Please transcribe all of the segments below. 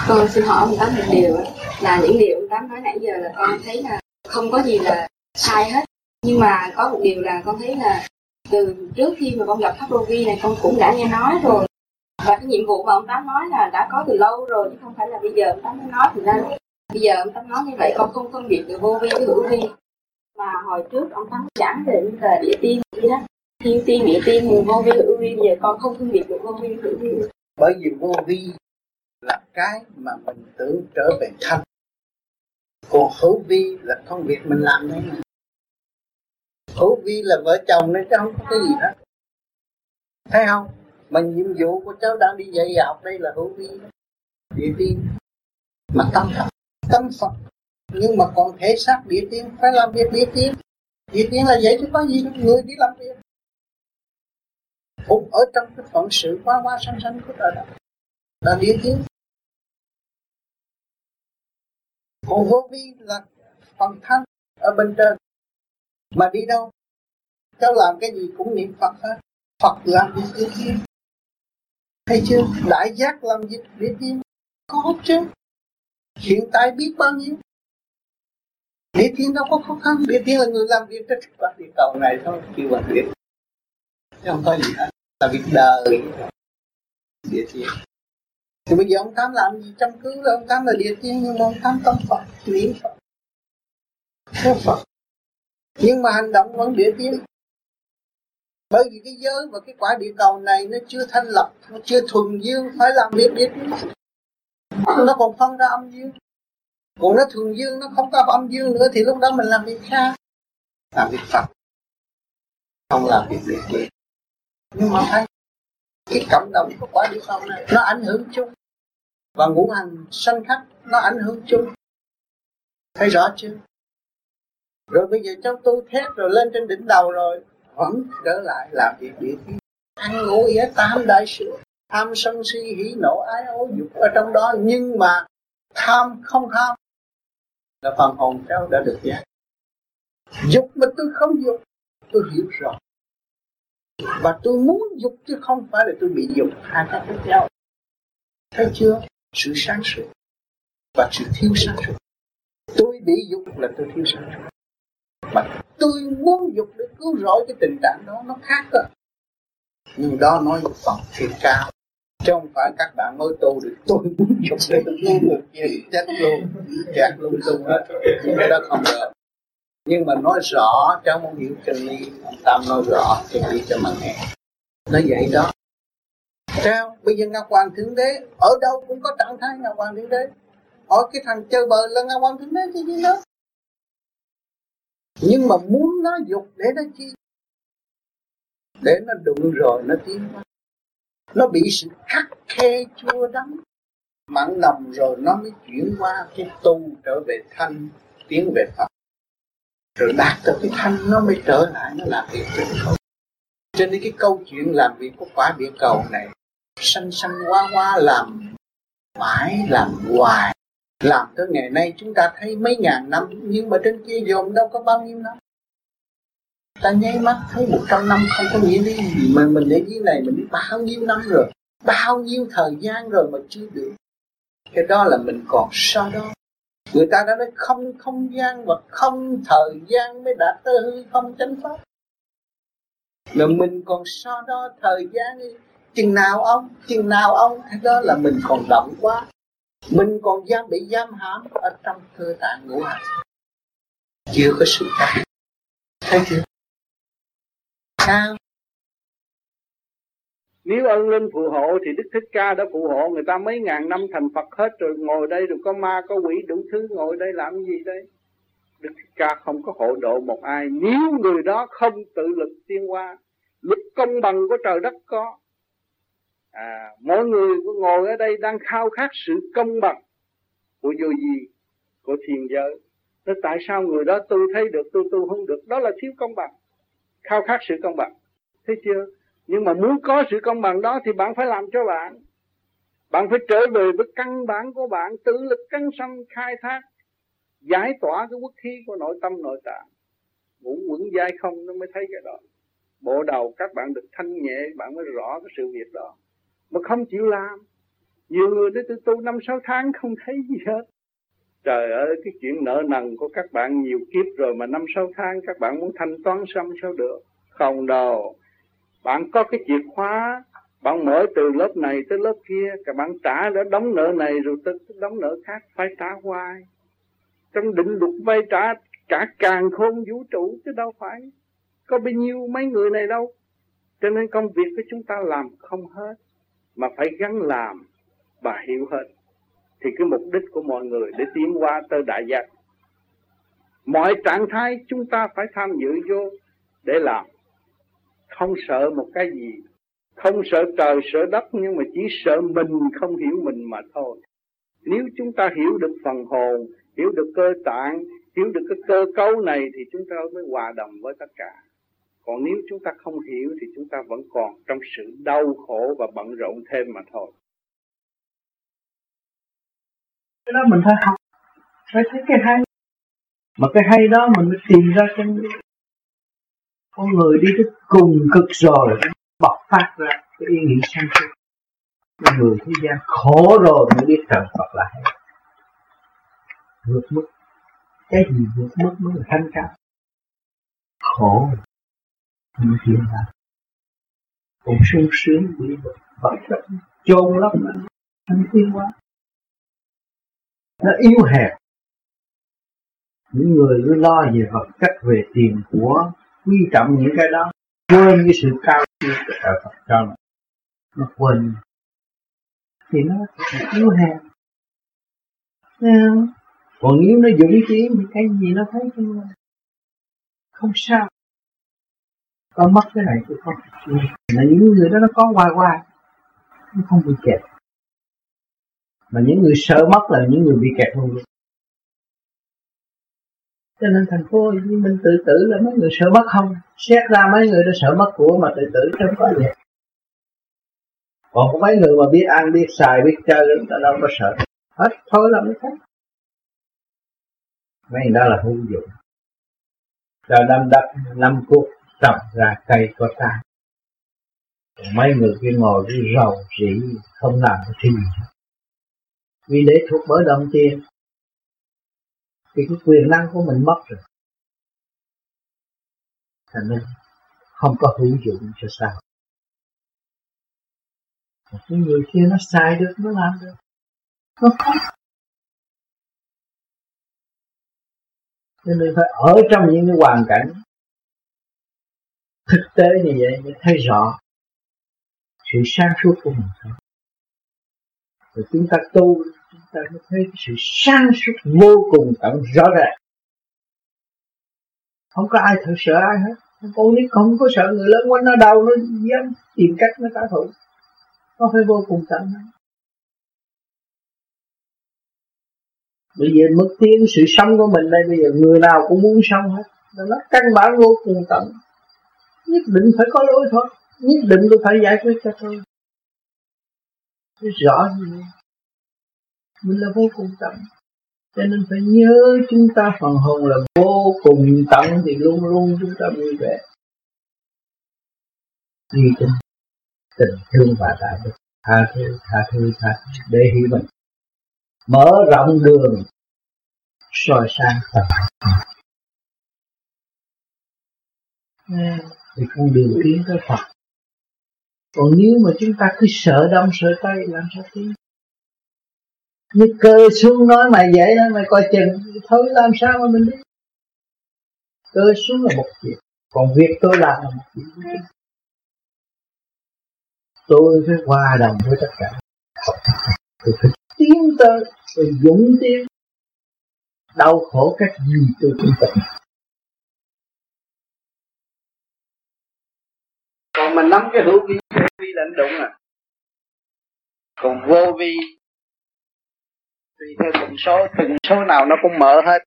Con xin hỏi ông Tám một điều là những điều ông Tám nói nãy giờ là con thấy là không có gì là sai hết, nhưng mà có một điều là con thấy là từ trước khi mà con gặp Pháp Đô Vi này con cũng đã nghe nói rồi, và cái nhiệm vụ mà ông Tám nói là đã có từ lâu rồi chứ không phải là bây giờ ông Tám mới nói. Thì ra bây giờ ông Tám nói như vậy con không phân biệt được vô vi với hữu vi, mà hồi trước ông Tám giảng về như là địa tiên gì đó, thiên tiên địa tiên vô vi hữu vi, bây giờ con không phân biệt được vô vi với hữu vi. Bởi vì vô vi là cái mà mình tưởng trở về thanh, còn hữu vi là công việc mình làm đấy mà. Hữu vi là vợ chồng nên chứ không có cái gì hết, thấy không? Mà nhiệm vụ của cháu đang đi dạy học đây là hữu vi, địa tiên mà tâm Phật, nhưng mà còn thể xác địa tiên phải làm việc địa tiên. Địa tiên là vậy chứ có gì đâu, người đi làm việc phục ở trong cái phận sự quá sanh của trời đất là địa tiên. Còn vô vi là phần thanh ở bên trên. Mà đi đâu cháu làm cái gì cũng niệm Phật hết. Phật làm việc địa tiên, thấy chưa? Đại giác làm việc địa tiên có chứ. Hiện tại biết bao nhiêu. Địa tiên đâu có khó khăn. Địa tiên là người làm việc trên quả địa cầu này thôi, kêu bằng địa, chứ không có gì hết. Là việc đời địa tiên. Thì bây giờ ông Tám làm gì trong cứ là ông Tám là địa tiên, nhưng mà ông Tám tâm Phật, niệm Phật, theo Phật, nhưng mà hành động vẫn địa tiên. Bởi vì cái giới và cái quả địa cầu này nó chưa thanh lập, nó chưa thuần dương, phải làm việc địa tiên. Nó còn phân ra âm dương. Còn nó thuần dương, nó không có âm dương nữa thì lúc đó mình làm việc khác, làm việc Phật, không làm việc địa tiên. Nhưng mà thấy cái cộng đồng của quả địa cầu này nó ảnh hưởng chung, và ngũ hành sanh khắc nó ảnh hưởng chung, thấy rõ chưa? Rồi bây giờ cháu tu thét rồi lên trên đỉnh đầu rồi vẫn trở lại làm việc địa tiên, ăn ngủ nghĩa tam đại sự, tham sân si hỉ nộ ái ố dục ở trong đó. Nhưng mà tham không tham là phần hồn cháu đã được giác. Dục mà tôi không dục, tôi hiểu rõ, và tôi muốn dục chứ không phải là tôi bị dục. Hai cái khác nhau, thấy chưa? Sự sáng suốt và sự thiếu sáng suốt. Tôi bị dục là tôi thiếu sáng suốt, mà tôi muốn dục để cứu rỗi cái tình trạng đó, nó khác rồi. Nhưng đó nói một phần thiệt cao, chứ không phải các bạn mới tu được tôi muốn dục để tôi cứu được kia chết luôn, chặt lung tung hết, cái đó không được. Nhưng mà nói rõ cháu muốn hiểu chân lý, ông Tâm nói rõ chân lý cho mà nghe. Nói vậy đó. Sao bây giờ Ngọc Hoàng Thượng Đế ở đâu cũng có trạng thái Ngọc Hoàng Thượng Đế. Hỏi cái thằng chơi bời là Ngọc Hoàng Thượng Đế chứ gì đó. Nhưng mà muốn nó dục để nó chi? Để nó đụng rồi nó tiến qua. Nó bị sự khắc khe chua đắng mặn nồng rồi nó mới chuyển qua cái tu trở về thanh, tiến về Phật. Rồi đạt tới cái thanh nó mới trở lại, nó làm việc cho nó. Cho nên cái câu chuyện làm việc của quả địa cầu này sanh hoa làm mãi, làm hoài, làm tới ngày nay chúng ta thấy mấy ngàn năm, nhưng mà trên kia dòm đâu có bao nhiêu năm. Ta nháy mắt thấy 100 năm không có nghĩa lý gì, mà mình ở dưới này mình đi bao nhiêu năm rồi, bao nhiêu thời gian rồi mà chưa được. Cái đó là mình còn so đó. Người ta đã nói không không gian và không thời gian mới đạt tới hư không chánh pháp. Mà mình còn so đó thời gian đi, chừng nào ông, thế đó là mình còn động quá. Mình còn bị giam hãm ở trong cơ tạng ngũ hành, chưa có sự khác. Thấy chưa? Sao? Nếu ơn linh phù hộ thì Đức Thích Ca đã phù hộ người ta mấy ngàn năm thành Phật hết rồi, ngồi đây rồi có ma có quỷ đủ thứ, ngồi đây làm gì đây? Đức Thích Ca không có hộ độ một ai nếu người đó không tự lực tiến hóa. Luật công bằng của trời đất có. Mỗi người ngồi ở đây đang khao khát sự công bằng của vô vi, của thiên giới. Thế tại sao người đó tu thấy được, tôi tu không được? Đó là thiếu công bằng, khao khát sự công bằng. Thấy chưa? Nhưng mà muốn có sự công bằng đó thì bạn phải làm cho bạn. Bạn phải trở về với căn bản của bạn, tự lực căng sanh khai thác, giải tỏa cái uất khí của nội tâm nội tạng. Ngũ quẩn dai không nó mới thấy cái đó. Bộ đầu các bạn được thanh nhẹ, bạn mới rõ cái sự việc đó. Mà không chịu làm, Nhiều người đến tôi tu 5-6 tháng không thấy gì hết. Trời ơi, cái chuyện nợ nần của các bạn nhiều kiếp rồi mà 5-6 tháng các bạn muốn thanh toán xong sao được? Không đâu. Bạn có cái chìa khóa, bạn mở từ lớp này tới lớp kia, các bạn trả đã đóng nợ này rồi tới đóng nợ khác, phải trả hoài. Trong định luật vay trả cả càn khôn vũ trụ chứ đâu phải có bao nhiêu mấy người này đâu. Cho nên công việc của chúng ta làm không hết, mà phải gắng làm và hiểu hết. Thì cái mục đích của mọi người để tiến qua tới đại giác. Mọi trạng thái chúng ta phải tham dự vô để làm. Không sợ một cái gì, không sợ trời sợ đất, nhưng mà chỉ sợ mình không hiểu mình mà thôi. Nếu chúng ta hiểu được phần hồn, hiểu được cơ tạng, hiểu được cái cơ cấu này thì chúng ta mới hòa đồng với tất cả. Còn nếu chúng ta không hiểu thì chúng ta vẫn còn trong sự đau khổ và bận rộn thêm mà thôi. Cái đó mình phải học, phải thấy cái hay. Mà cái hay đó mình mới tìm ra con người đi tới cùng cực rồi bộc phát ra cái ý nghĩ sáng suốt. Người thế gian khổ rồi mới biết trời Phật là hay. Vượt mức, cái gì vượt mức mới là thanh cao. Khổ không hiểu ra, còn sung sướng vì vật chất chôn lấp nó không tiến hóa. Nó yếu hèn. Những người cứ lo về vật chất, về tiền của, quý trọng những cái đó, quên cái sự cao siêu của trời Phật cho nó quên thì nó yếu hèn. Còn nếu nó dũng chí thì cái gì nó thấy không sao. Con mất cái này tôi không. Mà những người đó nó có hoài nó không bị kẹt. Mà những người sợ mất là những người bị kẹt luôn. Cho nên thành phố Hồ Chí Minh tự tử là mấy người sợ mất không? Xét ra mấy người đó sợ mất của mà tự tử không có gì. Còn có mấy người mà biết ăn, biết xài, biết chơi, người đâu có sợ. Hết thôi là mới thấy. Mấy người đó là hữu dụng. Cho đâm đất, 5 cuốc, trồng ra cây có trái. Còn mấy người kia ngồi cứ rầu rĩ, không làm cái gì. Vì để thuộc bởi đồng tiền thì cái quyền năng của mình mất rồi. Thành nên không có hữu dụng cho sao. Cái người kia nó sai được, nó làm được. Nó không. Cho nên phải ở trong những cái hoàn cảnh thực tế như vậy mới thấy rõ sự sáng suốt của mình thôi. Rồi chúng ta tu, chúng ta mới thấy sự sáng suốt vô cùng tận rõ ràng. Không có ai thật sợ ai hết. Con nít không có sợ người lớn quanh nó đâu, nó dám tìm cách nó trả thù. Nó phải vô cùng tận. Bây giờ mức tiến sự sống của mình đây, bây giờ người nào cũng muốn sống hết. Nó căn bản vô cùng tận. Nhất định phải có lối thôi. Nhất định tôi phải giải quyết cho tôi. Tôi rõ như vậy. Mình là vô cùng tận. Cho nên phải nhớ chúng ta phần hồn là vô cùng tận thì luôn luôn chúng ta vui vẻ. Duy tình, tình thương và đạo đức, tha thứ để hiểu mình. Mở rộng đường soi sáng tận. Thì con đường tiến tới Phật. Còn nếu mà chúng ta cứ sợ đông sợ tây làm sao tiến? Như cơ xuống nói mày vậy đó, mày coi chừng, thôi làm sao mà mình biết. Cơ xuống là một việc, còn việc tôi làm là một việc. Tôi phải hòa đồng với tất cả. Tôi phải tiến tới, tôi dũng tiến. Đau khổ cách gì tôi cũng cần. Còn mình nắm cái hữu vi, vô vi là nó đụng à. Còn vô vi tùy theo từng số nào nó cũng mở hết.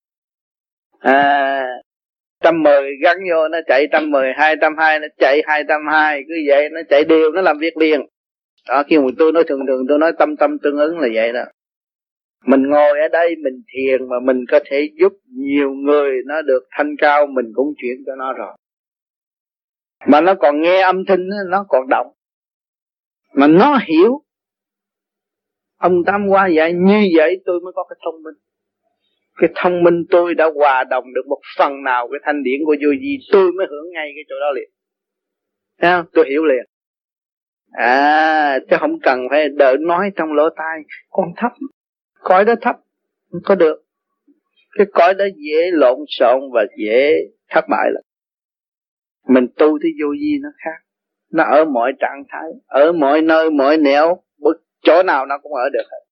110 gắn vô nó chạy 110, 220 nó chạy 220, cứ vậy nó chạy đều, nó làm việc liền. Đó, khi mà tôi nói thường tôi nói tâm tương ứng là vậy đó. Mình ngồi ở đây mình thiền mà mình có thể giúp nhiều người nó được thanh cao, mình cũng chuyển cho nó rồi. Mà nó còn nghe âm thanh, nó còn động. Mà nó hiểu Ông Tám hóa giải như vậy tôi mới có cái thông minh. Cái thông minh tôi đã hòa đồng được một phần nào cái thanh điển của vô vi, tôi mới hưởng ngay cái chỗ đó liền. Thấy không? Tôi hiểu liền. Chứ không cần phải đợi nói trong lỗ tai. Con thấp, cõi đó thấp, không có được. Cái cõi đó dễ lộn xộn và dễ thất bại lắm. Mình tu thì vô vi nó khác. Nó ở mọi trạng thái, ở mọi nơi, mọi nẻo, chỗ nào nó cũng ở được hết.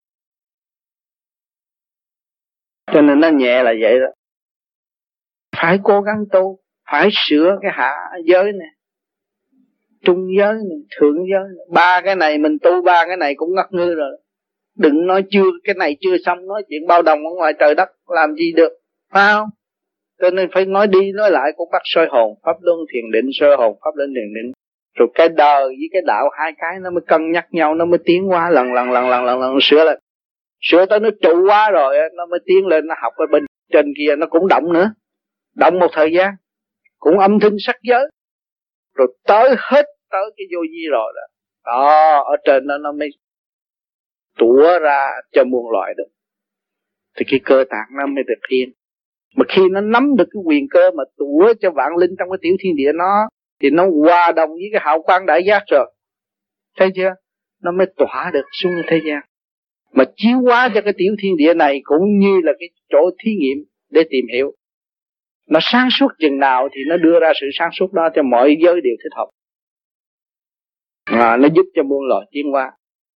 Cho nên nó nhẹ là vậy đó. Phải cố gắng tu, phải sửa cái hạ giới này, trung giới này, thượng giới này. Ba cái này mình tu, ba cái này cũng ngất ngư rồi. Đừng nói chưa, cái này chưa xong, nói chuyện bao đồng ở ngoài trời đất làm gì được, phải không? Cho nên phải nói đi nói lại cũng bắt soi hồn, pháp luân thiền định, soi hồn, pháp luân thiền định. Rồi cái đời với cái đạo hai cái nó mới cân nhắc nhau, nó mới tiến qua lần sửa lên. Sửa tới nó trụ quá rồi nó mới tiến lên, nó học ở bên trên kia nó cũng động nữa. Động một thời gian cũng âm thanh sắc giới. Rồi tới hết tới cái vô vi rồi đó. Đó, ở trên đó nó mới tủa ra cho muôn loài được. Thì cái cơ tạng nó mới được yên. Mà khi nó nắm được cái quyền cơ mà tủa cho vạn linh trong cái tiểu thiên địa nó, thì nó hòa đồng với cái hào quang đại giác rồi. Thấy chưa? Nó mới tỏa được xuống thế gian. Mà chiếu hóa cho cái tiểu thiên địa này cũng như là cái chỗ thí nghiệm để tìm hiểu. Nó sáng suốt chừng nào thì nó đưa ra sự sáng suốt đó cho mọi giới đều thích hợp. Nó giúp cho muôn loài tiến hóa.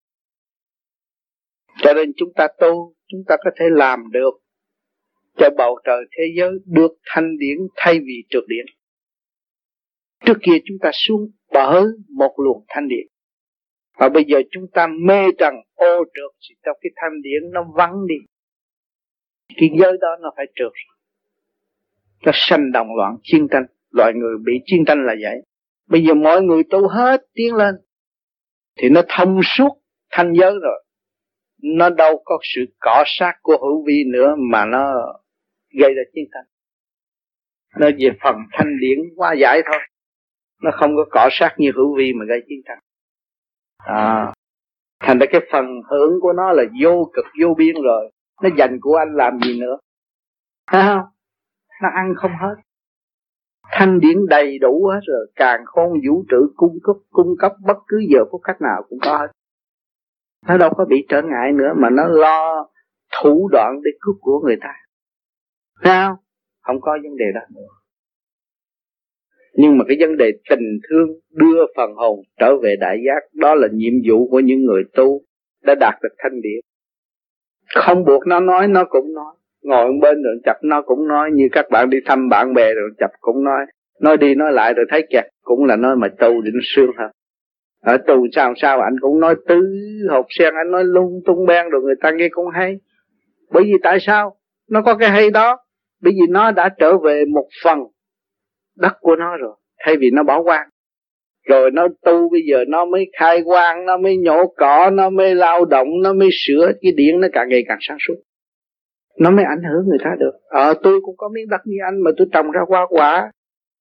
Cho nên chúng ta tu, chúng ta có thể làm được cho bầu trời thế giới được thanh điển thay vì trượt điển. Trước kia chúng ta xuống bờ một luồng thanh điển, và bây giờ chúng ta mê trần ô trượt, trong cái thanh điển nó vắng đi. Cái giới đó nó phải trượt. Nó sanh động loạn chiến tranh. Loài người bị chiến tranh là vậy. Bây giờ mọi người tu hết tiến lên thì nó thông suốt thanh giới rồi. Nó đâu có sự cọ sát của hữu vi nữa mà nó gây ra chiến tranh. Nó về phần thanh điển hóa giải thôi. Nó không có cọ sát như hữu vi mà gây chiến tranh. Thành ra cái phần hưởng của nó là vô cực vô biên rồi. Nó dành của anh làm gì nữa? Thấy không? Nó ăn không hết. Thanh điển đầy đủ hết rồi. Càn khôn vũ trụ cung cấp bất cứ giờ phút cách nào cũng có hết. Nó đâu có bị trở ngại nữa mà nó lo thủ đoạn để cướp của người ta. Thấy không? Không có vấn đề đó nữa. Nhưng mà cái vấn đề tình thương đưa phần hồn trở về đại giác, đó là nhiệm vụ của những người tu đã đạt được thanh điển. Không buộc nó nói, nó cũng nói. Ngồi bên rồi chập nó cũng nói. Như các bạn đi thăm bạn bè rồi chập cũng nói. Nói đi nói lại rồi thấy kẹt cũng là nói mà tu thì nó sướng hơn. Ở tu sao anh cũng nói tứ hột sen, anh nói lung tung beng rồi người ta nghe cũng hay. Bởi vì tại sao? Nó có cái hay đó. Bởi vì nó đã trở về một phần đất của nó rồi, thay vì nó bỏ hoang. Rồi nó tu bây giờ nó mới khai quang, nó mới nhổ cỏ, nó mới lao động, nó mới sửa. Cái điển nó càng ngày càng sáng suốt. Nó mới ảnh hưởng người ta được. Tôi cũng có miếng đất như anh mà tôi trồng ra hoa quả.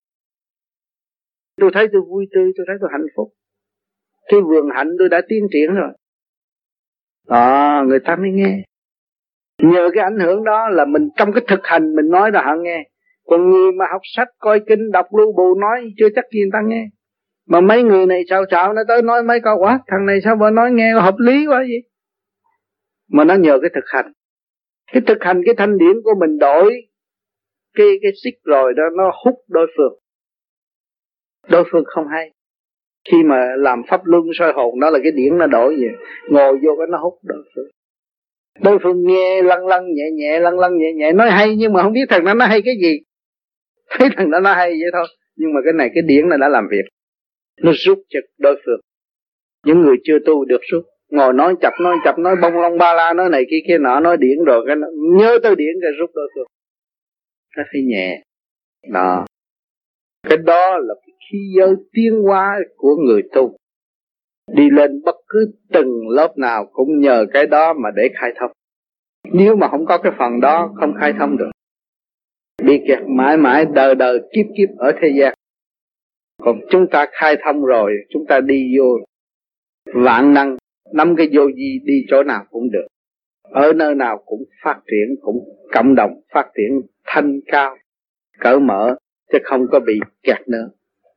Tôi thấy tôi vui tươi, tôi thấy tôi hạnh phúc. Cái vườn hạnh tôi đã tiến triển rồi. Người ta mới nghe. Nhờ cái ảnh hưởng đó là mình trong cái thực hành mình nói là họ nghe. Còn người mà học sách, coi kinh, đọc lưu bù nói chưa chắc gì người ta nghe. Mà mấy người này sao nó tới nói mấy câu quá, thằng này sao mà nói nghe hợp lý quá vậy. Mà nó nhờ cái thực hành. Cái thực hành cái thanh điển của mình đổi cái xích rồi đó, nó hút đối phương. Đối phương không hay. Khi mà làm pháp luân soi hồn, đó là cái điển nó đổi vậy. Ngồi vô cái nó hút đối phương. Đối phương nghe lăng lăng nhẹ nhẹ, nói hay nhưng mà không biết thằng đó nó hay cái gì. Thấy thằng đó nó hay vậy thôi. Nhưng mà cái này cái điển nó đã làm việc. Nó rút cho đối phương. Những người chưa tu được rút. Ngồi nói chập nói bông lông ba la, nói này kia nọ, nói điển rồi cái nhớ tới điển cái rút đối phương. Nó phải nhẹ. Đó. Cái đó là cái khí giới tiến hóa của người tu. Đi lên bất cứ từng lớp nào cũng nhờ cái đó mà để khai thông. Nếu mà không có cái phần đó không khai thông được, bị kẹt mãi mãi đời đời kiếp kiếp ở thế gian. Còn chúng ta khai thông rồi, chúng ta đi vô vạn năng Nắm cái vô vi đi chỗ nào cũng được, ở nơi nào cũng phát triển, cũng cộng đồng phát triển thanh cao, cởi mở, chứ không có bị kẹt nữa.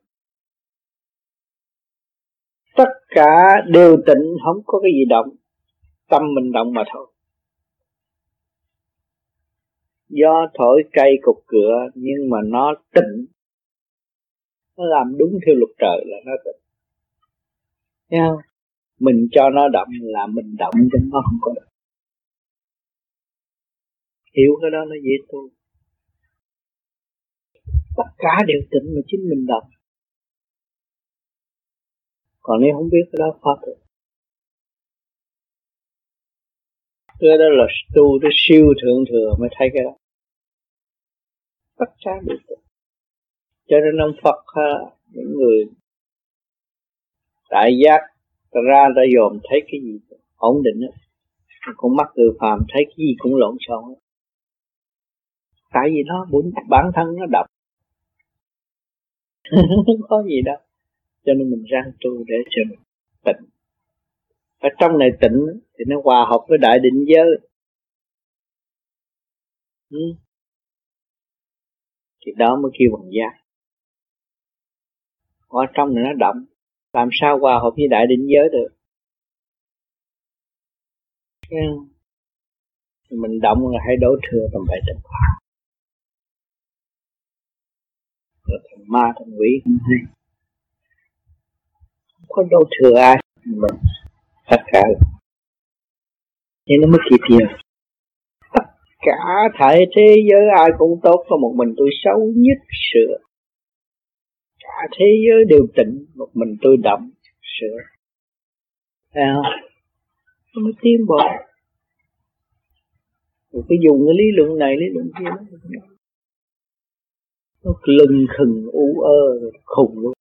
Tất cả đều tịnh, không có cái gì động, tâm mình động mà thôi. Gió thổi cây cục cửa nhưng mà nó tịnh, nó làm đúng theo luật trời là nó tịnh. Thấy không? Mình cho nó động là mình động cho nó không có động. Hiểu cái đó nó dễ tu. Tất cả đều tịnh mà chính mình động. Còn nếu không biết cái đó khó được. Cái đó là tu tới siêu thượng thừa mới thấy cái đó. Tất cả đều tịnh. Cho nên ông Phật những người đại giác ra dòm thấy cái gì ổn định á, con mắt người phàm thấy cái gì cũng lộn xộn. Tại vì nó bản thân nó độc. Không có gì đâu. Cho nên mình ráng tu để cho mình tịnh. Ở trong này tịnh thì nó hòa hợp với đại định giới. Thì đó mới kêu bằng giác. Ở trong này nó động, làm sao hòa hợp với đại định giới được? Mình động là hay đổ thừa tầm bậy tầm bạ, rồi thành ma thành quỷ không hay. Không có đổ thừa ai, mình tất cả nên nó mới kịp giờ. Tất cả thể thế giới ai cũng tốt, có một mình tôi xấu nhất sửa. Cả thế giới đều tịnh, một mình tôi động sửa. Thấy không? Nó mới tiến bộ. Rồi cứ dùng cái lý luận này, lý luận kia nó lưng khừng u ơ, khùng luôn.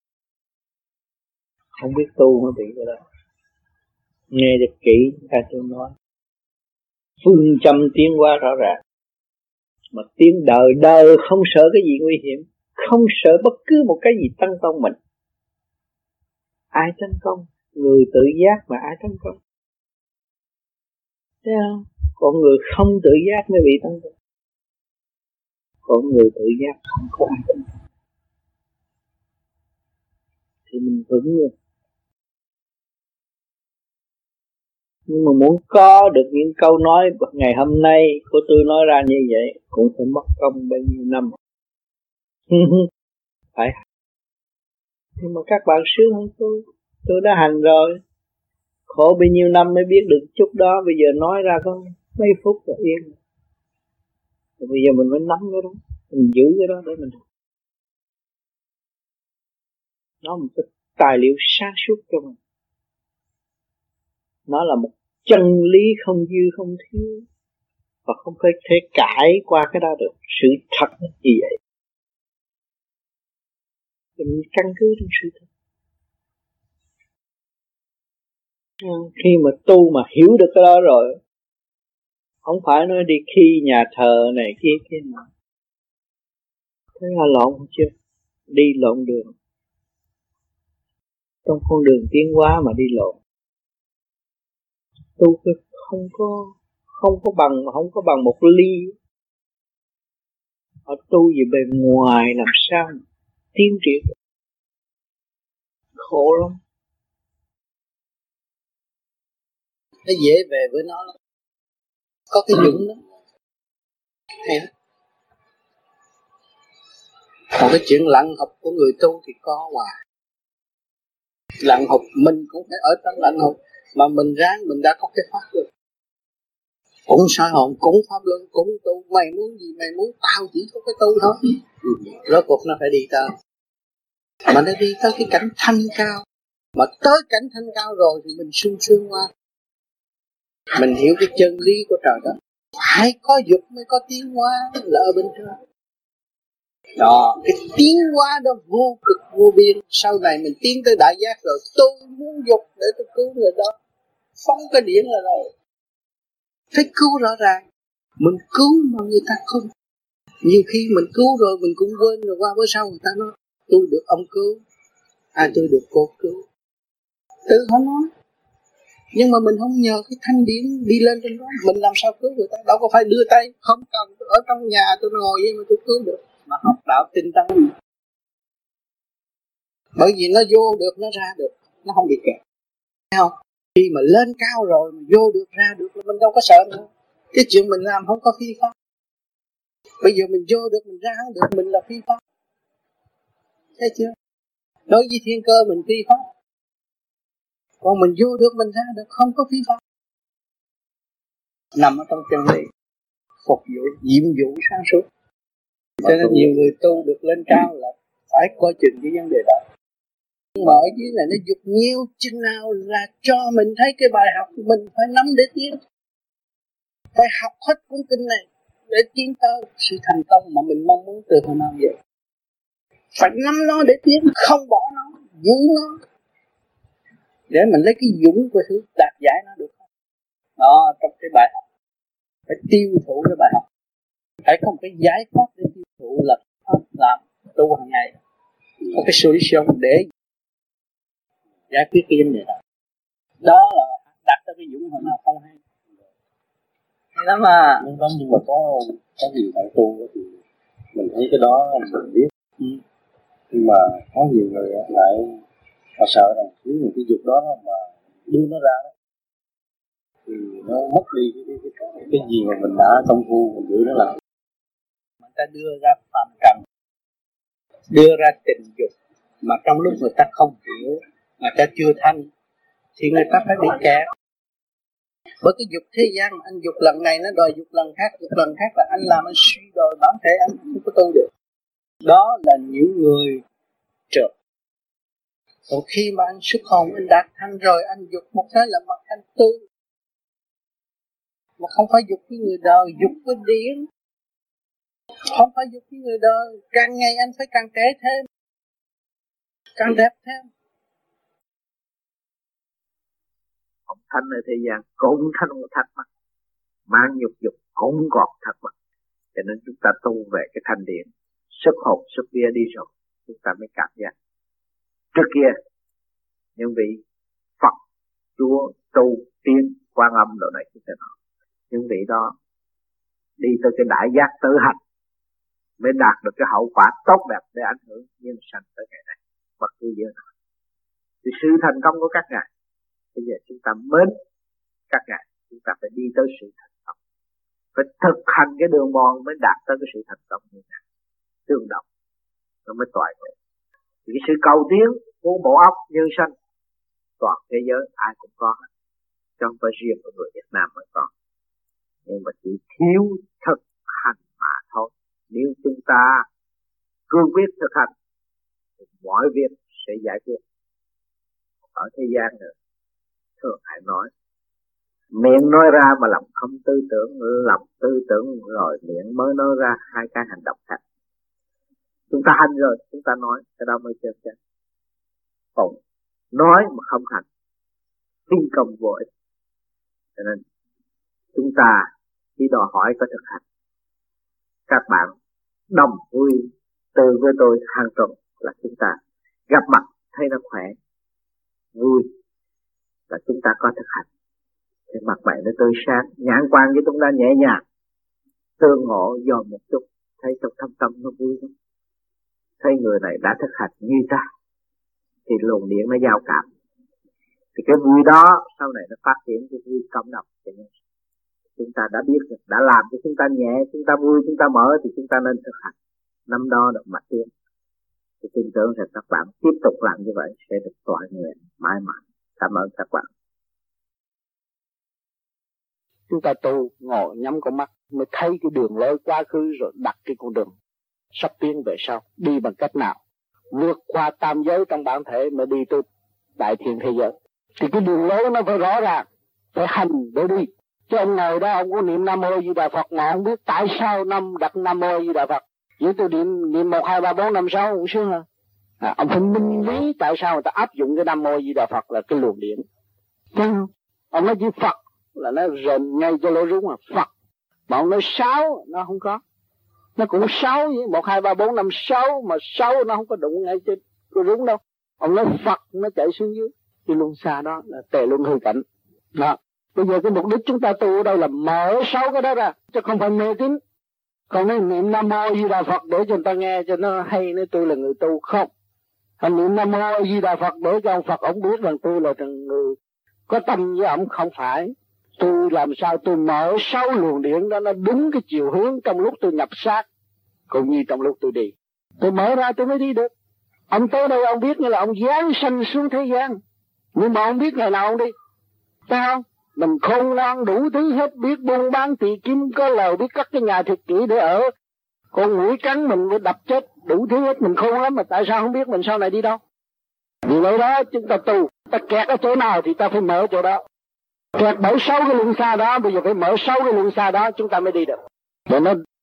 Không biết tu nó bị cái đó. Nghe được kỹ ta tôi nói. Phương châm tiến hóa rõ ràng. Mà tiến đời đời không sợ cái gì nguy hiểm, không sợ bất cứ một cái gì tấn công mình. Ai tấn công? Người tự giác mà ai tấn công? Thấy không? Còn người không tự giác mới bị tấn công. Còn người tự giác không có ai tấn công. Thì mình vững rồi. Nhưng mà muốn có được những câu nói ngày hôm nay của tôi nói ra như vậy cũng phải mất công bao nhiêu năm. Phải. Nhưng mà các bạn sướng hơn tôi đã hành rồi. Khổ bao nhiêu năm mới biết được chút đó, bây giờ nói ra có mấy phút là yên. Rồi bây giờ mình mới nắm cái đó, mình giữ cái đó để mình. Nó một cái tài liệu sáng suốt cho mình. Nó là một chân lý không dư không thiếu, và không thể cãi qua cái đó được. Sự thật là như vậy. Mình căn cứ trong sự thật. Khi mà tu mà hiểu được cái đó rồi, không phải nói đi khi nhà thờ này kia nào. Thế là lộn chưa? Đi lộn đường. Trong con đường tiến hóa mà đi lộn. Tu không có bằng một ly. Ở tu gì bề ngoài làm sao tiến triển được. Khổ lắm. Nó dễ về với nó lắm. Có cái dũng đó. Hay đó. Còn cái chuyện lặng học của người tu thì có hoài. Lặng học mình cũng phải ở trong lặng học. Mà mình ráng mình đã có cái pháp rồi. Cũng soi hồn, cũng pháp luân, cũng tu. Mày muốn gì, mày muốn tao chỉ có cái tu thôi. Rốt cuộc nó phải đi tới. Mà nó đi tới cái cảnh thanh cao. Mà tới cảnh thanh cao rồi thì mình sung sướng qua. Mình hiểu cái chân lý của trời đất. Phải có dục mới có tiến hóa là ở bên trên. Đó, cái tiến hóa đó vô cực vô biên. Sau này mình tiến tới đại giác rồi, tôi muốn dục để tôi cứu người đó. Phóng cái điển là rồi. Phải cứu rõ ràng. Mình cứu mà người ta không. Nhiều khi mình cứu rồi mình cũng quên, rồi qua bữa sau người ta nói tôi được ông cứu, tôi được cô cứu. Tự họ nói. Nhưng mà mình không nhờ cái thanh điển đi lên trên đó, mình làm sao cứu người ta? Đâu có phải đưa tay, không cần ở trong nhà tôi ngồi vậy mà tôi cứu được. Mà học đạo tinh tấn, bởi vì nó vô được, nó ra được, nó không bị kẹt. Thấy không? Khi mà lên cao rồi, mà vô được, ra được là mình đâu có sợ nữa. Cái chuyện mình làm không có phi pháp. Bây giờ mình vô được, mình ra không được, mình là phi pháp. Thấy chưa? Đối với thiên cơ mình phi pháp. Còn mình vô được, mình ra được, không có phi pháp. Nằm ở trong chân lý, phục vụ, nhiệm vụ sáng suốt. Cho nên nhiều người tu được lên cao là phải coi chừng cái vấn đề đó. Nhưng mà ở dưới này nó dục nhiều chừng nào là cho mình thấy cái bài học mình phải nắm để tiến. Phải học hết cuốn kinh này để tiến tới sự thành công mà mình mong muốn từ hồi nào vậy. Phải nắm nó để tiến, không bỏ nó, giữ nó. Để mình lấy cái dũng của thứ đạt giải nó được. Đó, trong cái bài học phải tiêu thụ cái bài học, phải có một cái giải pháp để tiêu thụ là làm tu hàng ngày, có cái solution để giải quyết cái vấn đề đó. Đó là đặt tới cái dũng hồi nào không hay. Hay lắm à. Nhưng mà có nhiều bạn tu thì mình thấy cái đó mình biết. Nhưng mà có nhiều người lại họ sợ rằng nếu một cái dục đó mà đưa nó ra đó, thì nó mất đi cái gì mà mình đã công phu mình giữ nó lại. Người ta đưa ra phạm trần, đưa ra tình dục mà trong lúc người ta không hiểu, người ta chưa thanh, thì người ta phải bị kẹt. Bởi cái dục thế gian, anh dục lần này nó đòi dục lần khác, dục lần khác là anh làm anh suy đồi bản thể, anh không có tu được. Đó là những người trượt. Còn khi mà anh xuất hồn, anh đạt thanh rồi, anh dục một cái là mặt anh tư. Mà không phải dục với người đời, dục với điển. Không phải dục với người đời, càng ngày anh phải càng trẻ thêm, càng đẹp thêm. Ông thanh ở thế gian cũng thanh thắc mắc, mang dục cũng còn thắc mắc. Cho nên chúng ta tu về cái thanh điển, xuất hồn xuất vía đi rồi, chúng ta mới cảm giác. Trước kia những vị Phật, Chúa, Tu, Tiên, Quan Âm đồ này chúng ta nói, những vị đó đi tới cái đại giác tự hành mới đạt được cái hậu quả tốt đẹp để ảnh hưởng nhân sanh tới ngày này. Bất cứ giờ nào thì sự thành công của các ngài, bây giờ chúng ta mến các ngài, chúng ta phải đi tới sự thành công, phải thực hành cái đường mòn mới đạt tới cái sự thành công như này, tương đồng nó mới toại nguyện. Thì cái sự cầu tiến của bộ óc nhân sanh toàn thế giới ai cũng có, chứ không phải riêng của người Việt Nam mới có, nhưng mà chỉ thiếu thực hành mà thôi. Nếu chúng ta cương quyết thực hành thì mọi việc sẽ giải quyết. Ở thế gian nữa thường hay nói miệng nói ra mà lòng không tư tưởng, lòng tư tưởng rồi miệng mới nói ra, hai cái hành động khác. Chúng ta hành rồi chúng ta nói, cái đó mới chân chánh. Còn nói mà không hành kinh công vô ích. Cho nên chúng ta chỉ đòi hỏi có thực hành. Các bạn đồng vui từ với tôi hàng tuần là chúng ta gặp mặt thấy nó khỏe, vui là chúng ta có thực hành. Thì mặt mày nó tươi sáng, nhãn quan với chúng ta nhẹ nhàng, tương ngộ dòm một chút, thấy trong thâm tâm nó vui lắm. Thấy người này đã thực hành như ta thì luồng điện nó giao cảm. Thì cái vui đó sau này nó phát triển cái vui cộng đồng. Cho nên chúng ta đã biết được, đã làm cho chúng ta nhẹ, chúng ta vui, chúng ta mở thì chúng ta nên thực hành. Năm đó được mặt tiến. Thì tin tưởng rằng các bạn tiếp tục làm như vậy sẽ được tọa nguyện mãi mãi. Cảm ơn các bạn. Chúng ta tu ngồi nhắm con mắt mới thấy cái đường lối quá khứ rồi đặt cái con đường sắp tiến về sau. Đi bằng cách nào? Vượt qua tam giới trong bản thể mới đi tu đại thiên thế giới. Thì cái đường lối nó phải rõ ràng, phải hành để đi. Chứ ông ngồi đó ông có niệm Nam Mô Di Đà Phật mà không biết tại sao đặt Nam Mô Di Đà Phật. Vậy tôi niệm 1, 2, 3, 4, 5, 6 cũng sướng hơn. Ông phải minh lý tại sao người ta áp dụng cái Nam Mô Di Đà Phật là cái luồng điển. Ông nói chữ Phật là nó rền ngay cho lỗ rúng, Phật. Mà ông nói 6 nó không có. Nó cũng 6 vậy, 1, 2, 3, 4, 5, 6 mà 6 nó không có đụng ngay trên lỗ rúng đâu. Ông nói Phật nó chạy xuống dưới. Cái luân xa đó là tề luân hư cảnh. Đó. Bây giờ cái mục đích chúng ta tu ở đây là mở 6 cái đó ra, chứ không phải mê tín. Còn nếu niệm Nam Mô Di Đà Phật để cho người ta nghe cho nó hay, nếu tôi là người tu, không. Anh niệm Nam Mô Di Đà Phật để cho ông Phật ông biết rằng tôi là người có tâm với ông, không phải. Tôi làm sao tôi mở 6 luồng điện đó nó đúng cái chiều hướng trong lúc tôi nhập xác, cũng như trong lúc tôi đi. Tôi mở ra tôi mới đi được. Ông tới đây ông biết như là ông giáng sanh xuống thế gian, nhưng mà ông biết ngày nào ông đi, phải không? Mình khôn ngoan đủ thứ hết, biết buôn bán tỳ kim có lời, biết cắt cái nhà thiệt kỹ để ở. Con mũi cắn mình mới đập chết, đủ thứ hết, mình khôn lắm mà tại sao không biết mình sau này đi đâu? Vì vậy đó chúng ta tu, ta kẹt ở chỗ nào thì ta phải mở chỗ đó. Kẹt bởi 6 cái luân xa đó, bây giờ phải mở 6 cái luân xa đó chúng ta mới đi được. Rồi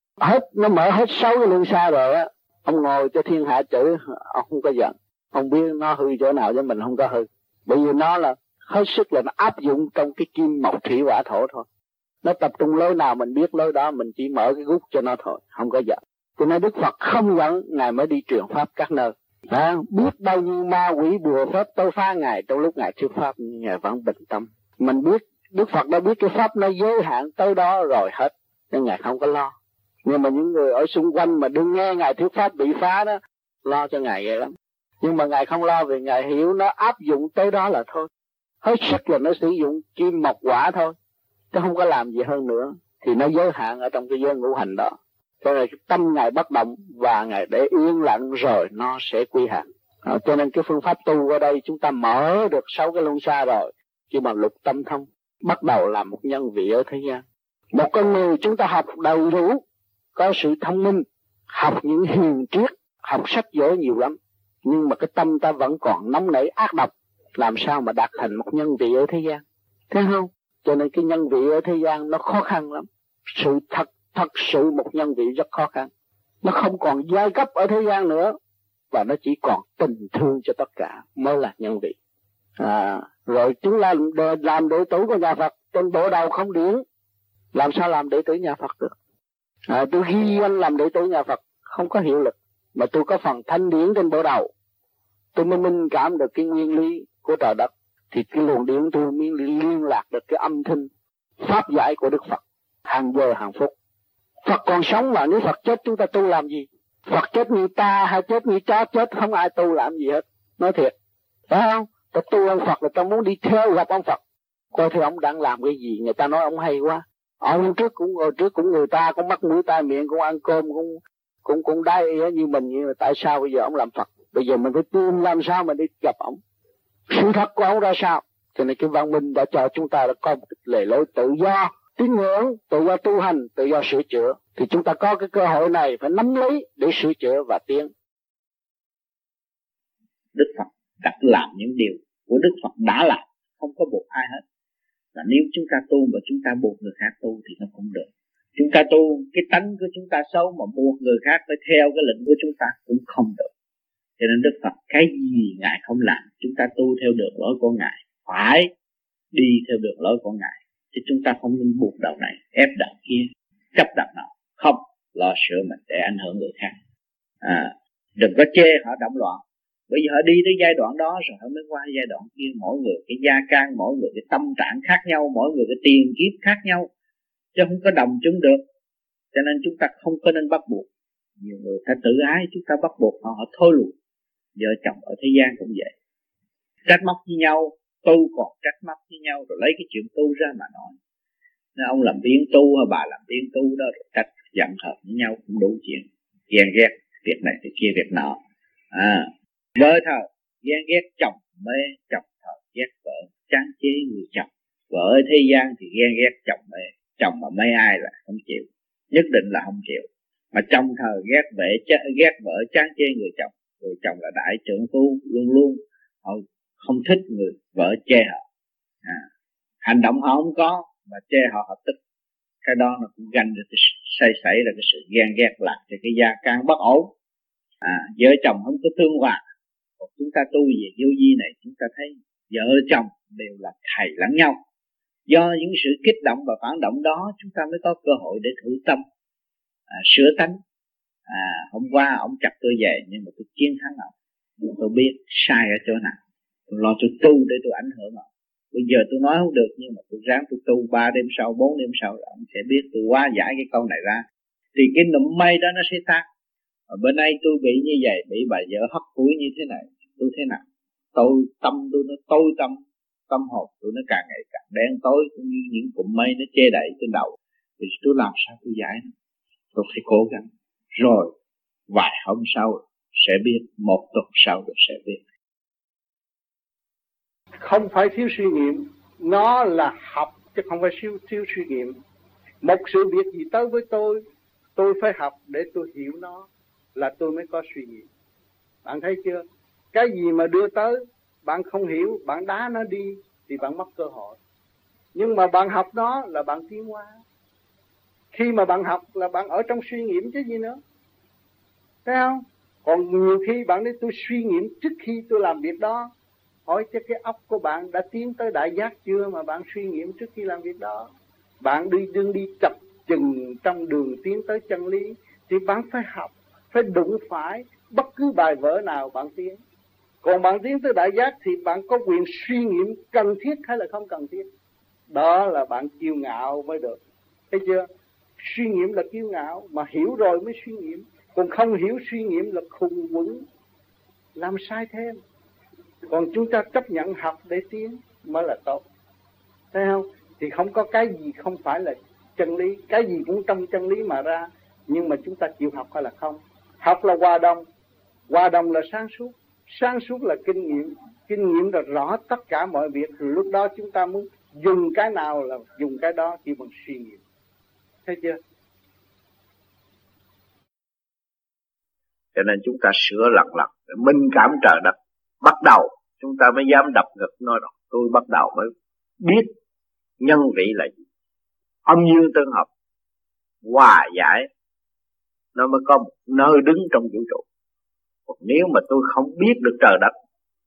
nó mở hết 6 cái luân xa rồi á, ông ngồi cho thiên hạ chữ, ông không có giận. Ông biết nó hư chỗ nào cho mình không có hư. Bởi vì nó là hết sức là nó áp dụng trong cái kim mộc thủy hỏa thổ thôi. Nó tập trung lối nào mình biết lối đó, mình chỉ mở cái gút cho nó thôi, không có giận. Cho nên Đức Phật không giận, Ngài mới đi truyền pháp các nơi. Biết bao nhiêu ma quỷ bùa phép tâu phá Ngài trong lúc Ngài thuyết pháp, Ngài vẫn bình tâm. Mình biết, Đức Phật đã biết cái pháp nó giới hạn tới đó rồi hết, nên Ngài không có lo. Nhưng mà những người ở xung quanh mà đừng nghe Ngài thuyết pháp bị phá đó, lo cho Ngài ghê lắm. Nhưng mà Ngài không lo vì Ngài hiểu nó áp dụng tới đó là thôi. Hết sức là nó sử dụng kim mộc hỏa thôi, chứ không có làm gì hơn nữa. Thì nó giới hạn ở trong cái giới ngũ hành đó. Cho nên tâm Ngài bất động và Ngài để yên lặng rồi nó sẽ quy hạn. Cho nên cái phương pháp tu ở đây chúng ta mở được 6 cái luân xa rồi, khi mà lục tâm thông, bắt đầu làm một nhân vị ở thế gian. Một con người chúng ta học đầy đủ, có sự thông minh, học những hiền triết, học sách vở nhiều lắm, nhưng mà cái tâm ta vẫn còn nóng nảy ác độc, làm sao mà đạt thành một nhân vị ở thế gian, thấy không? Cho nên cái nhân vị ở thế gian nó khó khăn lắm. Thật sự một nhân vị rất khó khăn. Nó không còn giai cấp ở thế gian nữa, và nó chỉ còn tình thương cho tất cả mới là nhân vị. Rồi chúng làm đệ tử của nhà Phật, trên bộ đầu không điển, làm sao làm đệ tử nhà Phật được? Tôi ghi anh làm đệ tử nhà Phật không có hiệu lực, mà tôi có phần thanh điển trên bộ đầu, tôi mới minh cảm được cái nguyên lý của trời đất, thì cái luồng điển tôi mới liên lạc được cái âm thanh pháp giải của Đức Phật hàng giờ hàng phút. Phật còn sống mà, nếu Phật chết chúng ta tu làm gì? Phật chết như ta hay chết như chó chết, không ai tu làm gì hết, nói thiệt, phải không? Ta tu ông Phật là ta muốn đi theo gặp ông Phật, coi thử ông đang làm cái gì. Người ta nói ông hay quá, ông trước cũng người ta cũng mắc mũi tai miệng, cũng ăn cơm, cũng đai như mình, nhưng mà tại sao bây giờ ông làm Phật? Bây giờ mình phải tìm làm sao mà đi gặp ông, sự thật của ông ra sao. Cho nên cái văn minh đã cho chúng ta đã có một lề lối tự do tín ngưỡng, tự do tu hành, tự do sửa chữa, thì chúng ta có cái cơ hội này phải nắm lấy để sửa chữa và tiến. Đức Phật đặt làm những điều của Đức Phật đã làm, không có buộc ai hết. Và nếu chúng ta tu mà chúng ta buộc người khác tu thì nó không được. Chúng ta tu cái tánh của chúng ta xấu mà buộc người khác phải theo cái lệnh của chúng ta cũng không được. Cho nên Đức Phật cái gì Ngài không làm, chúng ta tu theo đường lối của Ngài, phải đi theo đường lối của Ngài. Chứ chúng ta không nên buộc đầu này, ép đầu kia, chấp đầu nào, không, lo sửa mình để ảnh hưởng người khác. Đừng có chê họ động loạn, bởi vì họ đi tới giai đoạn đó rồi họ mới qua giai đoạn kia. Mỗi người cái gia can, mỗi người cái tâm trạng khác nhau, mỗi người cái tiền kiếp khác nhau, chứ không có đồng chung được. Cho nên chúng ta không có nên bắt buộc. Nhiều người ta tự ái, chúng ta bắt buộc họ thôi lùi. Vợ chồng ở thế gian cũng vậy, trách móc với nhau, tu còn trách móc với nhau, rồi lấy cái chuyện tu ra mà nói. Nên ông làm biến tu hay bà làm biến tu đó, rồi trách giận hờn với nhau cũng đủ chuyện. Ghen ghét việc này việc kia việc nọ. Vợ thờ ghen ghét chồng mê, chồng thờ ghét vợ, chán chế người chồng. Vợ ở thế gian thì ghen ghét chồng mê, chồng mà mê ai là không chịu, nhất định là không chịu. Mà chồng thờ ghét vợ, chán chế người chồng. Người chồng là đại trưởng phu, luôn luôn họ không thích người vợ chê họ. Hành động họ không có mà chê họ, họ tức. Cái đó nó cũng ganh được xảy ra cái sự ghen ghét, làm cho cái gia can bất ổn. Vợ chồng không có tương hòa. Còn chúng ta tu về vô vi này, chúng ta thấy vợ chồng đều là thầy lẫn nhau. Do những sự kích động và phản động đó, chúng ta mới có cơ hội để thử tâm, sửa tánh. Hôm qua ông chặt tôi về, nhưng mà tôi chiến thắng ông. Tôi biết sai ở chỗ nào, tôi lo tôi tu để tôi ảnh hưởng ông. Bây giờ tôi nói không được, nhưng mà tôi ráng tôi tu 3 đêm sau, 4 đêm sau là ông sẽ biết tôi hóa giải cái câu này ra. Thì cái nụm mây đó nó sẽ tan. Ở bên đây tôi bị như vậy, bị bà vợ hấp hối như thế này, tôi thế nào? Tâm tôi nó tối tâm hồn tôi nó càng ngày càng đen tối, cũng như những cụm mây nó che đậy trên đầu. Thì tôi làm sao tôi giải nó? Tôi phải cố gắng. Rồi vài hôm sau sẽ biết, một tuần sau rồi sẽ biết. Không phải thiếu suy nghiệm, nó là học chứ không phải thiếu suy nghiệm. Một sự việc gì tới với tôi phải học để tôi hiểu nó, là tôi mới có suy nghiệm. Bạn thấy chưa? Cái gì mà đưa tới bạn không hiểu, bạn đá nó đi thì bạn mất cơ hội. Nhưng mà bạn học nó là bạn tiến hóa. Khi mà bạn học là bạn ở trong suy nghiệm chứ gì nữa. Thấy không? Còn nhiều khi bạn nói tôi suy nghiệm trước khi tôi làm việc đó. Hỏi cho cái óc của bạn đã tiến tới đại giác chưa mà bạn suy nghiệm trước khi làm việc đó. Bạn đi chập chừng trong đường tiến tới chân lý thì bạn phải học, phải đụng phải bất cứ bài vở nào bạn tiến. Còn bạn tiến tới đại giác thì bạn có quyền suy nghiệm cần thiết hay là không cần thiết. Đó là bạn kiêu ngạo mới được. Thấy chưa? Suy nghiệm là kiêu ngạo, mà hiểu rồi mới suy nghiệm. Còn không hiểu suy nghiệm là khùng quẫn, làm sai thêm. Còn chúng ta chấp nhận học để tiến mới là tốt. Thấy không? Thì không có cái gì không phải là chân lý. Cái gì cũng trong chân lý mà ra. Nhưng mà chúng ta chịu học hay là không? Học là hòa đồng. Hòa đồng là sáng suốt. Sáng suốt là kinh nghiệm. Kinh nghiệm là rõ tất cả mọi việc. Rồi lúc đó chúng ta muốn dùng cái nào là dùng cái đó chỉ bằng suy nghiệm. Thấy chưa? Cho nên chúng ta sửa lần minh cảm trời đất. Bắt đầu chúng ta mới dám đập ngực nói rằng tôi bắt đầu mới biết nhân vị là gì. Âm dương tương hợp, hòa giải, nó mới có một nơi đứng trong vũ trụ. Còn nếu mà tôi không biết được trời đất,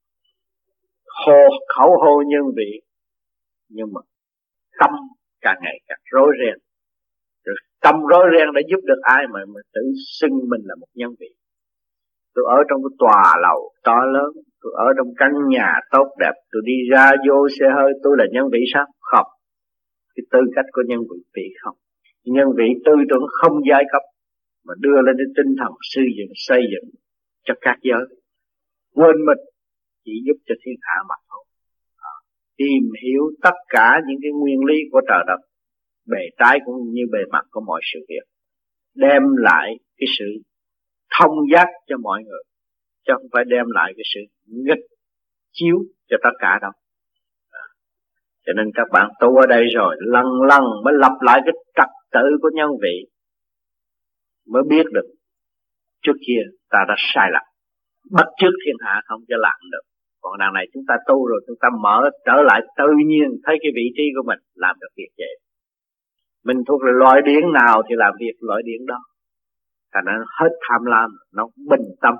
khẩu hô nhân vị, nhưng mà tâm càng ngày càng rối ren. Rồi tâm rối ren đã giúp được ai mà tự xưng mình là một nhân vị. Tôi ở trong cái tòa lầu to lớn, tôi ở trong căn nhà tốt đẹp, tôi đi ra vô xe hơi, tôi là nhân vị sao? Không. Cái tư cách của nhân vị không. Nhân vị tư tưởng không giai cấp, mà đưa lên cái tinh thần xây dựng cho các giới. Quên mình chỉ giúp cho thiên hạ mà thôi. Tìm hiểu tất cả những cái nguyên lý của trời đất, bề trái cũng như bề mặt của mọi sự việc, đem lại cái sự thông giác cho mọi người, chứ không phải đem lại cái sự nghịch chiếu cho tất cả đâu. Cho nên các bạn tu ở đây rồi lần mới lập lại cái trật tự của nhân vị, mới biết được trước kia ta đã sai lầm, bắt chước thiên hạ không cho làm được. Còn đằng này chúng ta tu rồi, chúng ta mở trở lại tự nhiên, thấy cái vị trí của mình làm được việc vậy. Mình thuộc loại điển nào thì làm việc loại điển đó. Thành ra hết tham lam, nó bình tâm.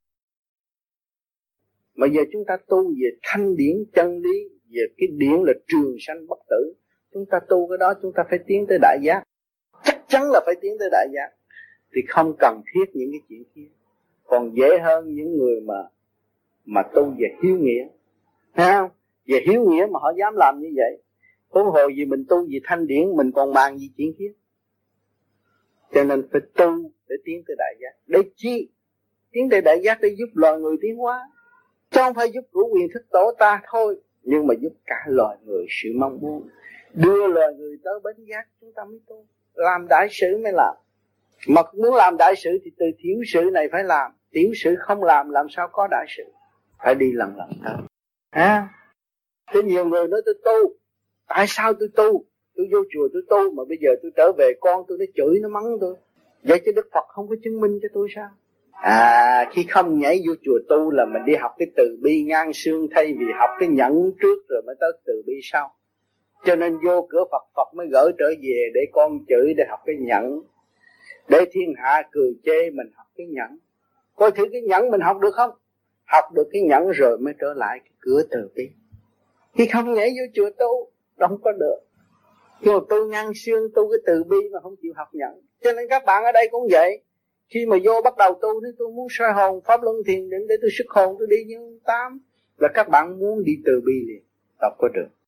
Mà giờ chúng ta tu về thanh điển chân lý, về cái điển là trường sanh bất tử. Chúng ta tu cái đó, chúng ta phải tiến tới đại giác. Chắc chắn là phải tiến tới đại giác. Thì không cần thiết những cái chuyện kia. Còn dễ hơn những người mà tu về hiếu nghĩa. Thấy không? Về hiếu nghĩa mà họ dám làm như vậy. Huống hồ gì mình tu về thanh điển, mình còn bàn gì chuyện kia. Cho nên phải tu để tiến tới đại giác. Để chi? Tiến tới đại giác để giúp loài người tiến hóa. Chứ không phải giúp của quyền thức tổ ta thôi, nhưng mà giúp cả loài người sự mong muốn. Đưa loài người tới bến giác chúng ta mới tu. Làm đại sự mới làm. Mà muốn làm đại sự thì từ tiểu sự này phải làm. Tiểu sự không làm sao có đại sự. Phải đi lần tới. Thế nhiều người nói tôi tu. Tại sao tôi tu? Tôi vô chùa tôi tu, mà bây giờ tôi trở về con tôi nó chửi nó mắng tôi. Vậy chứ Đức Phật không có chứng minh cho tôi sao? Khi không nhảy vô chùa tu là mình đi học cái từ bi ngang xương, thay vì học cái nhẫn trước rồi mới tới từ bi sau. Cho nên vô cửa Phật mới gỡ trở về để con chửi, để học cái nhẫn, để thiên hạ cười chê mình học cái nhẫn. Coi thử cái nhẫn mình học được không? Học được cái nhẫn rồi mới trở lại cái cửa từ bi. Khi không nhảy vô chùa tu không có được. Nhưng mà tu ngang xương, tu cái từ bi mà không chịu học nhẫn. Cho nên các bạn ở đây cũng vậy. Khi mà vô bắt đầu tu thì tôi muốn soi hồn, pháp luân thiền định để tôi xuất hồn, tôi đi như 8. Là các bạn muốn đi từ bi liền, đâu có được.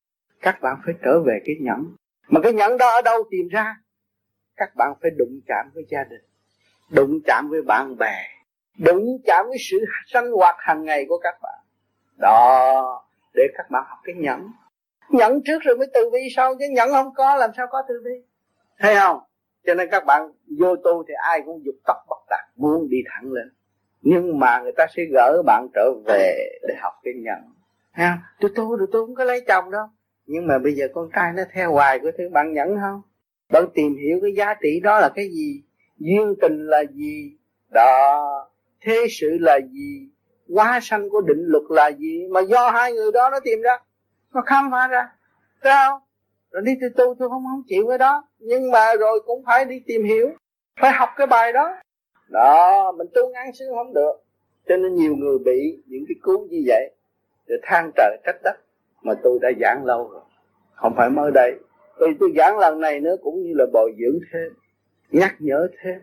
Các bạn phải trở về cái nhẫn. Mà cái nhẫn đó ở đâu tìm ra? Các bạn phải đụng chạm với gia đình, đụng chạm với bạn bè, đụng chạm với sự sinh hoạt hàng ngày của các bạn. Đó, để các bạn học cái nhẫn. Nhẫn trước rồi mới từ bi sau, chứ nhẫn không có làm sao có từ bi. Thấy không? Cho nên các bạn vô tu thì ai cũng dục tóc bất đạt, muốn đi thẳng lên. Nhưng mà người ta sẽ gỡ bạn trở về để học cái nhẫn. Thấy không? Tôi không có lấy chồng đâu. Nhưng mà bây giờ con trai nó theo hoài của thứ bạn nhẫn không? Bạn tìm hiểu cái giá trị đó là cái gì? Duyên tình là gì? Đó, thế sự là gì? Hóa sanh của định luật là gì? Mà do hai người đó nó tìm ra, nó khám phá ra. Thấy không? Rồi đi từ tu tôi không chịu cái đó. Nhưng mà rồi cũng phải đi tìm hiểu, phải học cái bài đó. Đó, mình tu ngang xứ không được. Cho nên nhiều người bị những cái cú như vậy, rồi than trời trách đất. Mà tôi đã giảng lâu rồi, không phải mới đây. Tôi giảng lần này nữa cũng như là bồi dưỡng thêm, nhắc nhở thêm.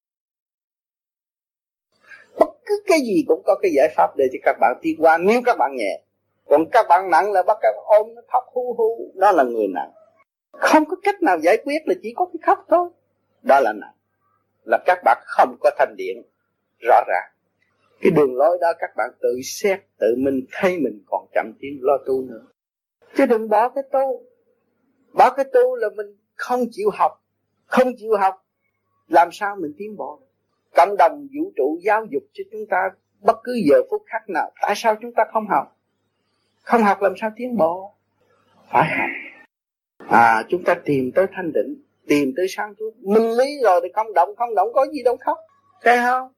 Bất cứ cái gì cũng có cái giải pháp để cho các bạn tiến qua nếu các bạn nhẹ. Còn các bạn nặng là bắt các bạn ôm nó khóc hu hu, đó là người nặng. Không có cách nào giải quyết, là chỉ có cái khóc thôi. Đó là nặng. Là các bạn không có thanh điển rõ ràng. Cái đường lối đó các bạn tự xét, tự mình thấy mình còn chậm tiến lo tu nữa. Chứ đừng bỏ cái tu. Bỏ cái tu là mình không chịu học. Không chịu học làm sao mình tiến bộ? Cộng đồng vũ trụ giáo dục cho chúng ta bất cứ giờ phút khác nào. Tại sao chúng ta không học? Không học làm sao tiến bộ? Phải học. Chúng ta tìm tới thanh định, tìm tới sáng suốt. Minh lý rồi thì không động có gì đâu khóc. Thấy không?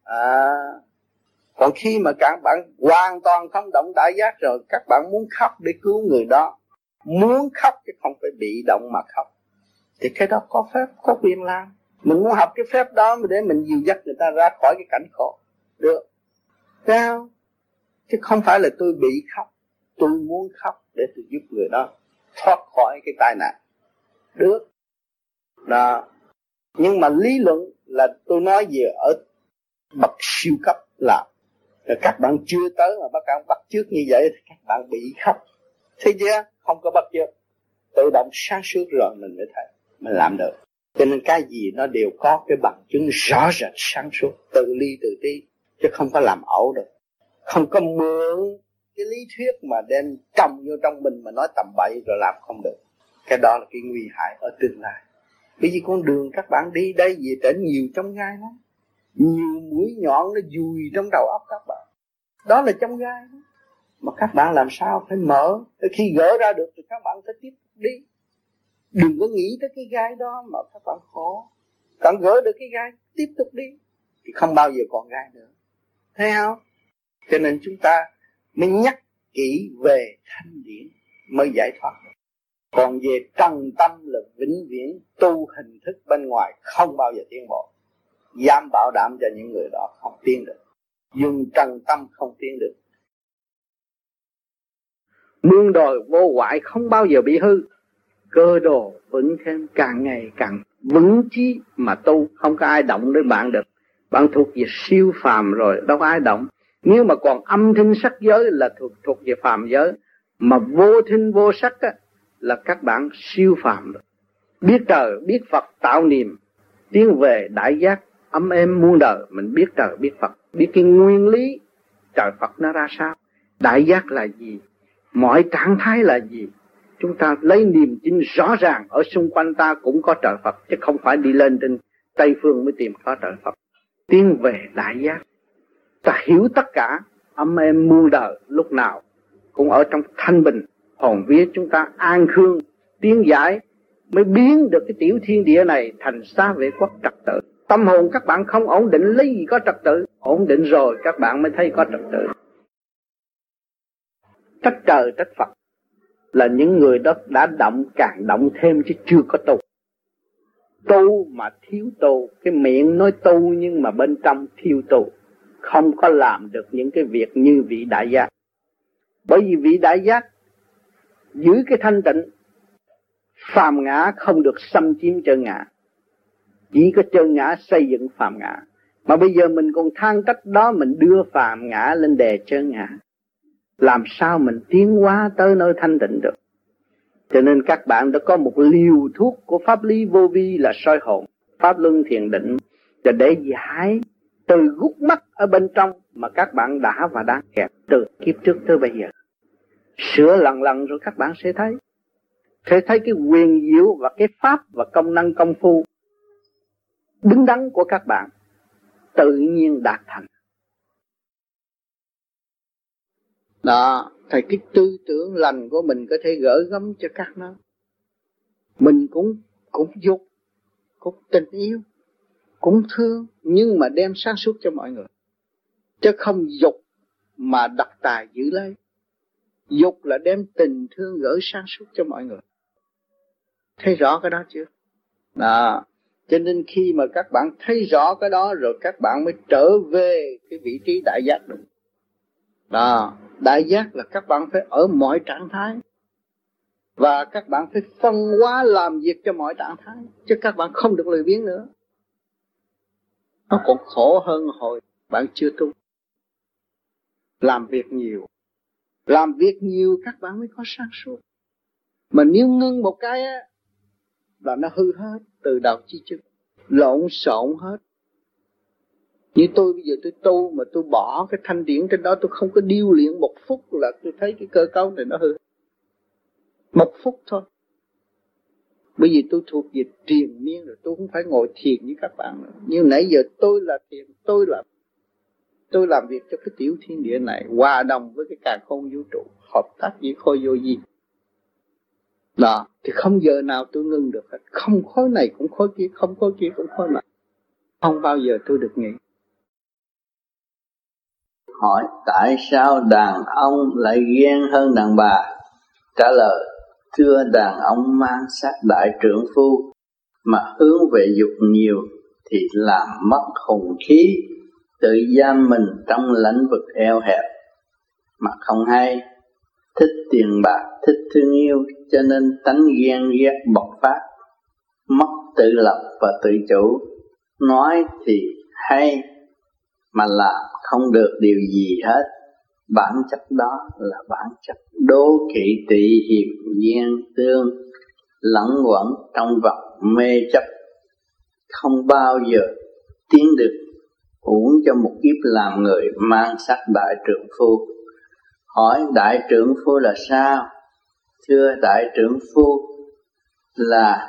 Còn khi mà các bạn hoàn toàn không động đại giác rồi, các bạn muốn khóc để cứu người đó, muốn khóc chứ không phải bị động mà khóc, thì cái đó có phép, có quyền làm. Mình muốn học cái phép đó để mình dìu dắt người ta ra khỏi cái cảnh khổ. Được. Thấy không? Chứ không phải là tôi bị khóc, tôi muốn khóc để tôi giúp người đó thoát khỏi cái tai nạn. Được. Đó. Nhưng mà lý luận là tôi nói về ở bậc siêu cấp làm. Rồi các bạn chưa tới mà các bạn bắt chước như vậy thì các bạn bị khóc. Thấy chưa? Không có bắt chước. Tự động sáng suốt rồi mình mới thấy mình làm được. Cho nên cái gì nó đều có cái bằng chứng rõ rệt sáng suốt, tự ly tự tí, chứ không có làm ẩu được. Không có mượn cái lý thuyết mà đem trồng vô trong mình mà nói tầm bậy rồi làm không được. Cái đó là cái nguy hại ở tương lai. Bởi vì con đường các bạn đi đây về trển nhiều trong gai lắm. Nhiều mũi nhọn nó dùi trong đầu óc các bạn. Đó là trong gai đó. Mà các bạn làm sao phải mở. Khi gỡ ra được thì các bạn phải tiếp tục đi. Đừng có nghĩ tới cái gai đó mà các bạn khổ. Bạn gỡ được cái gai, tiếp tục đi, thì không bao giờ còn gai nữa. Thấy không? Cho nên chúng ta mới nhắc kỹ về thanh điển mới giải thoát được. Còn về trần tâm là vĩnh viễn tu hình thức bên ngoài không bao giờ tiến bộ. Dám bảo đảm cho những người đó không tiến được. Dùng trần tâm không tiến được. Muôn đời vô hoại không bao giờ bị hư. Cơ đồ vững thêm, càng ngày càng vững chí mà tu. Không có ai động đến bạn được. Bạn thuộc về siêu phàm rồi, đâu có ai động. Nếu mà còn âm thanh sắc giới là thuộc về phàm giới. Mà vô thanh vô sắc á, là các bạn siêu phàm rồi. Biết trời, biết Phật tạo niềm, tiến về đại giác ấm êm muôn đời. Mình biết trời, biết Phật, biết cái nguyên lý trời Phật nó ra sao. Đại giác là gì? Mọi trạng thái là gì? Chúng ta lấy niềm tin rõ ràng ở xung quanh ta cũng có trời Phật, chứ không phải đi lên trên Tây Phương mới tìm có trời Phật. Tiến về đại giác, ta hiểu tất cả ấm êm muôn đời, lúc nào cũng ở trong thanh bình, hồn vía chúng ta an khương, tiến giải mới biến được cái tiểu thiên địa này thành xá vệ quốc trật tự. Tâm hồn các bạn không ổn định, lấy gì có trật tự? Ổn định rồi các bạn mới thấy có trật tự. Trách trời trách Phật là những người đó đã động, càng động thêm chứ chưa có tu. Tu mà thiếu tu, cái miệng nói tu nhưng mà bên trong thiếu tu, không có làm được những cái việc như vị đại giác. Bởi vì vị đại giác giữ cái thanh tịnh, phàm ngã không được xâm chiếm chân ngã, chỉ có chân ngã xây dựng phàm ngã. Mà bây giờ mình còn than trách đó, mình đưa phàm ngã lên đè chân ngã, làm sao mình tiến hóa tới nơi thanh tịnh được? Cho nên các bạn đã có một liều thuốc của pháp lý vô vi là soi hồn, pháp luân thiền định, để giải từ gút mắt ở bên trong mà các bạn đã và đang kẹt từ kiếp trước tới bây giờ. Sửa lần lần rồi các bạn sẽ thấy cái quyền diệu và cái pháp và công năng công phu đứng đắn của các bạn tự nhiên đạt thành. Đó, thầy cái tư tưởng lành của mình có thể gỡ gắm cho các nó. Mình cũng dục, cũng tình yêu, cũng thương, nhưng mà đem sáng suốt cho mọi người. Chứ không dục mà độc tài giữ lấy. Dục là đem tình thương gửi sáng suốt cho mọi người. Thấy rõ cái đó chưa? Đó. Cho nên khi mà các bạn thấy rõ cái đó rồi các bạn mới trở về cái vị trí đại giác được. Đó. Đại giác là các bạn phải ở mọi trạng thái. Và các bạn phải phân hóa làm việc cho mọi trạng thái. Chứ các bạn không được lười biếng nữa. Nó còn khổ hơn hồi bạn chưa tu. Làm việc nhiều các bạn mới có sáng suốt. Mà nếu ngưng một cái á là nó hư hết từ đầu chí chân, lộn xộn hết. Như tôi bây giờ tôi tu mà tôi bỏ cái thanh điển trên đó, tôi không có điêu luyện một phút là tôi thấy cái cơ cấu này nó hư. Một phút thôi. Bởi vì tôi thuộc về triền miên rồi, tôi không phải ngồi thiền như các bạn nữa. Như nãy giờ tôi là thiền, tôi làm việc cho cái tiểu thiên địa này, hòa đồng với cái càn khôn vũ trụ, hợp tác với khối vô vi. Đó, thì không giờ nào tôi ngưng được hết. Không khối này cũng khối kia, không khối kia cũng khối này. Không bao giờ tôi được nghỉ. Hỏi tại sao đàn ông lại ghen hơn đàn bà? Trả lời, thưa đàn ông mang sắc đại trượng phu mà hướng về dục nhiều thì làm mất hùng khí, tự giam mình trong lãnh vực eo hẹp mà không hay, thích tiền bạc, thích thương yêu, cho nên tánh ghen ghét bộc phát, mất tự lập và tự chủ. Nói thì hay mà làm không được điều gì hết. Bản chất đó là bản chất đố kỵ tị hiềm ghen tương, lẫn quẩn trong vòng mê chấp, không bao giờ tiến được, uổng cho một kiếp làm người mang sắc đại trượng phu. Hỏi đại trượng phu là sao? Thưa đại trượng phu là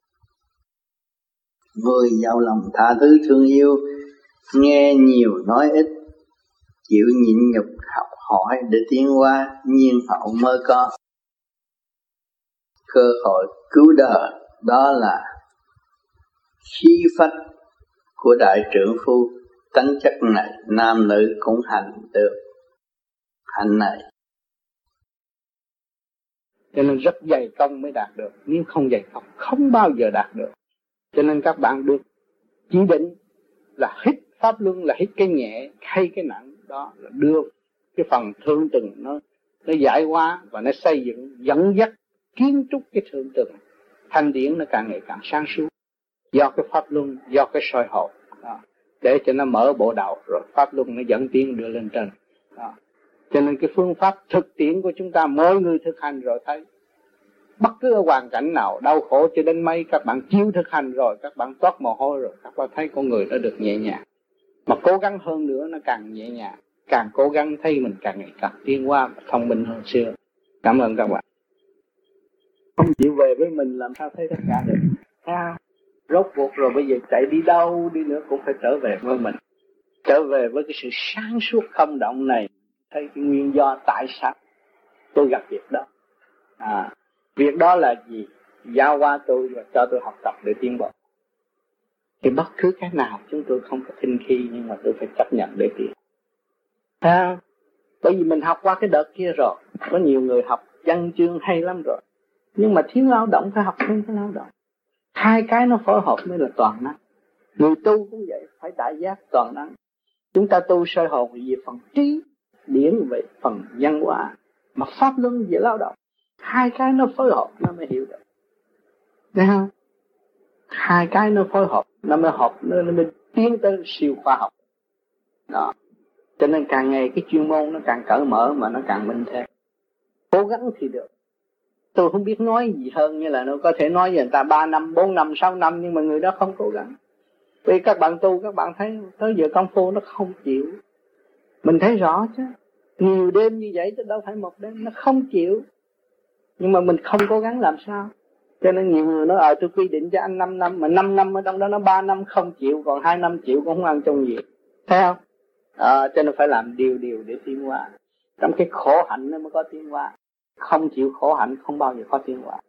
người giàu lòng tha thứ thương yêu, nghe nhiều nói ít, chịu nhịn nhục học hỏi để tiến hóa, nhiên hậu mới có cơ hội cứu đời. Đó là khí phách của đại trượng phu. Tánh chất này nam nữ cũng hành được hạnh này. Cho nên rất dày công mới đạt được. Nếu không dày công không bao giờ đạt được. Cho nên các bạn được chỉ định là hít pháp luân, là hít cái nhẹ hay cái nặng. Đó là đưa cái phần thượng tầng nó giải hóa và nó xây dựng, dẫn dắt kiến trúc cái thượng tầng. Thanh điển nó càng ngày càng sáng suốt. Do cái pháp luân, do cái soi hồn. Đó. Để cho nó mở bộ đạo rồi pháp luân nó dẫn tiến đưa lên trên. Đó. Cho nên cái phương pháp thực tiễn của chúng ta mỗi người thực hành rồi thấy. Bất cứ ở hoàn cảnh nào đau khổ cho đến mấy, các bạn chịu thực hành rồi, các bạn toát mồ hôi rồi, các bạn thấy con người nó được nhẹ nhàng. Mà cố gắng hơn nữa nó càng nhẹ nhàng, càng cố gắng thấy mình càng ngày càng tiến hóa và thông minh hơn xưa. Cảm ơn các bạn. Không chịu về với mình làm sao thấy tất cả được. Rốt cuộc rồi bây giờ chạy đi đâu đi nữa cũng phải trở về với mình. Trở về với cái sự sáng suốt không động này. Thấy cái nguyên do tại sao tôi gặp việc đó. Việc đó là gì? Giao qua tôi và cho tôi học tập để tiến bộ. Thì bất cứ cái nào chúng tôi không có khinh khi, nhưng mà tôi phải chấp nhận để tiến. Bởi vì mình học qua cái đợt kia rồi. Có nhiều người học văn chương hay lắm rồi, nhưng mà thiếu lao động, phải học thêm cái lao động. Hai cái nó phối hợp mới là toàn năng. Người tu cũng vậy, phải đại giác toàn năng. Chúng ta tu soi hồn về phần trí, điển về phần văn hóa, mà pháp luân về lao động. Hai cái nó phối hợp nó mới hiểu được. Thấy không? Hai cái nó phối hợp nó mới hợp, nó mới tiến tới siêu khoa học. Đó. Cho nên càng ngày cái chuyên môn nó càng cởi mở mà nó càng minh thêm. Cố gắng thì được. Tôi không biết nói gì hơn, như là nó có thể nói với người ta 3 năm, 4 năm, 6 năm, nhưng mà người đó không cố gắng. Vì các bạn tu, các bạn thấy tới giờ công phu nó không chịu. Mình thấy rõ chứ, nhiều đêm như vậy chứ đâu phải một đêm, nó không chịu. Nhưng mà mình không cố gắng làm sao. Cho nên nhiều người nói tôi quy định cho anh 5 năm, mà 5 năm ở trong đó nó 3 năm không chịu, còn 2 năm chịu cũng không ăn trong gì. Thấy không? Cho nên phải làm điều để tiến hóa. Trong cái khổ hạnh nó mới có tiến hóa. Không chịu khổ hạnh không bao giờ có tiến hóa.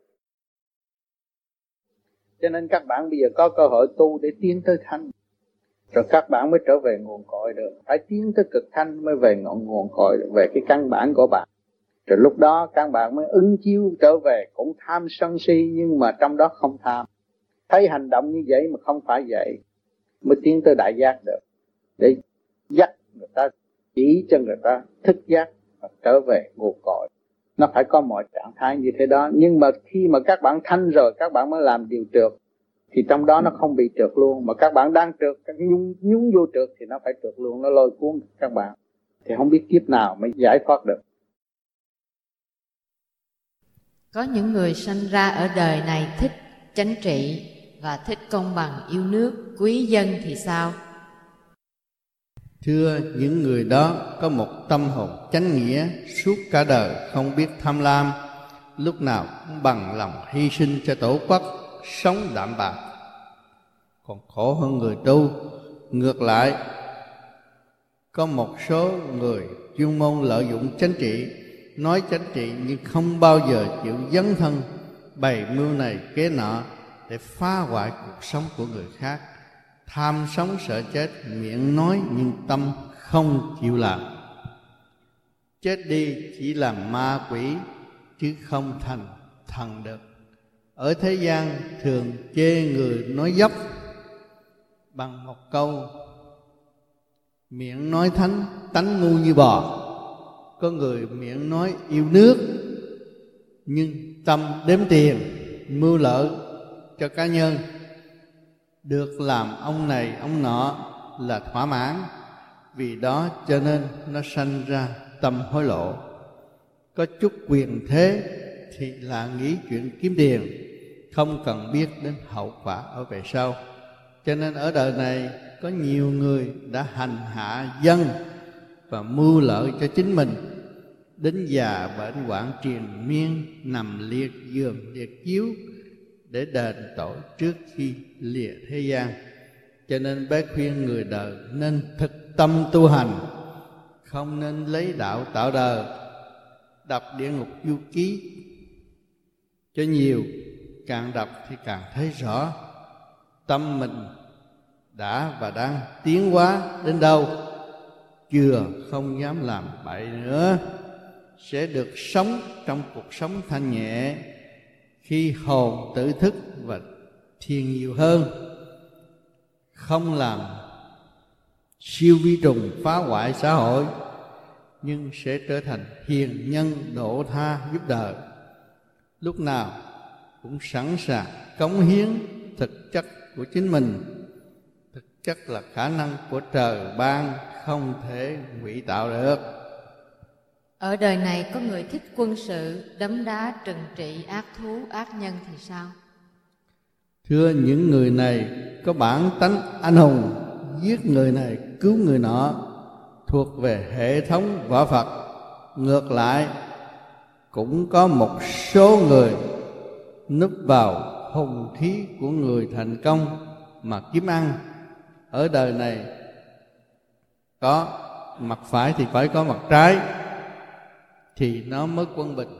Cho nên các bạn bây giờ có cơ hội tu để tiến tới thanh, rồi các bạn mới trở về nguồn cội được. Phải tiến tới cực thanh mới về nguồn cội được, về cái căn bản của bạn. Rồi lúc đó các bạn mới ứng chiếu trở về, cũng tham sân si nhưng mà trong đó không tham. Thấy hành động như vậy mà không phải vậy, mới tiến tới đại giác được. Để dắt người ta, chỉ cho người ta thức giác và trở về nguồn cội. Nó phải có mọi trạng thái như thế đó. Nhưng mà khi mà các bạn thanh rồi, các bạn mới làm điều trượt, thì trong đó nó không bị trượt luôn. Mà các bạn đang trượt, các nhúng vô trượt thì nó phải trượt luôn, nó lôi cuốn các bạn. Thì không biết kiếp nào mới giải thoát được. Có những người sanh ra ở đời này thích chánh trị và thích công bằng, yêu nước, quý dân thì sao? Thưa, những người đó có một tâm hồn chánh nghĩa, suốt cả đời không biết tham lam, lúc nào cũng bằng lòng hy sinh cho tổ quốc, sống đạm bạc. Còn khổ hơn người tu, ngược lại, có một số người chuyên môn lợi dụng chánh trị, nói chánh trị nhưng không bao giờ chịu dấn thân, bày mưu này kế nọ để phá hoại cuộc sống của người khác. Tham sống sợ chết, miệng nói nhưng tâm không chịu làm. Chết đi chỉ làm ma quỷ chứ không thành thần được. Ở thế gian thường chê người nói dốc bằng một câu: miệng nói thánh, tánh ngu như bò. Có người miệng nói yêu nước nhưng tâm đếm tiền, mưu lợi cho cá nhân, được làm ông này ông nọ là thỏa mãn. Vì đó cho nên nó sanh ra tâm hối lộ. Có chút quyền thế thì là nghĩ chuyện kiếm tiền, không cần biết đến hậu quả ở về sau. Cho nên ở đời này có nhiều người đã hành hạ dân và mưu lợi cho chính mình, đến già bệnh hoạn triền miên, nằm liệt giường liệt chiếu để đền tội trước khi lìa thế gian. Cho nên bác khuyên người đời nên thực tâm tu hành, không nên lấy đạo tạo đời. Đọc Địa Ngục Du Ký cho nhiều, càng đọc thì càng thấy rõ tâm mình đã và đang tiến hóa đến đâu. Chưa không dám làm bậy nữa, sẽ được sống trong cuộc sống thanh nhẹ, khi hồn tự thức và thiền nhiều hơn, không làm siêu vi trùng phá hoại xã hội, nhưng sẽ trở thành hiền nhân độ tha giúp đời. Lúc nào cũng sẵn sàng cống hiến thực chất của chính mình. Thực chất là khả năng của trời ban, không thể ngụy tạo được. Ở đời này có người thích quân sự, đấm đá trừng trị ác thú, ác nhân thì sao? Thưa, những người này có bản tánh anh hùng, giết người này cứu người nọ, thuộc về hệ thống võ Phật. Ngược lại, cũng có một số người núp vào hùng khí của người thành công mà kiếm ăn. Ở đời này có mặt phải thì phải có mặt trái, thì nó mới quân bình.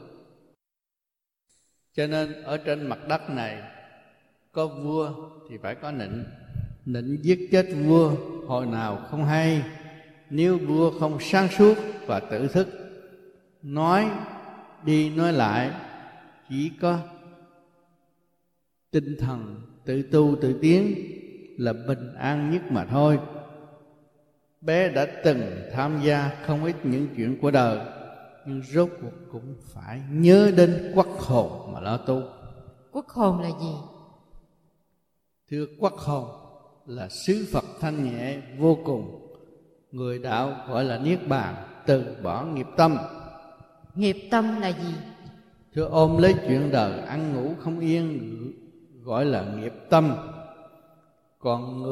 Cho nên ở trên mặt đất này có vua thì phải có nịnh. Nịnh giết chết vua hồi nào không hay. Nếu vua không sáng suốt và tự thức, nói đi nói lại, chỉ có tinh thần tự tu tự tiến là bình an nhất mà thôi. Bé đã từng tham gia không ít những chuyện của đời, nhưng rốt cuộc cũng phải nhớ đến quốc hồn mà lo tu. Quốc hồn là gì? Thưa, quốc hồn là xứ Phật thanh nhẹ vô cùng. Người đạo gọi là niết bàn, từ bỏ nghiệp tâm. Nghiệp tâm là gì? Thưa, ôm lấy chuyện đời ăn ngủ không yên gọi là nghiệp tâm. Còn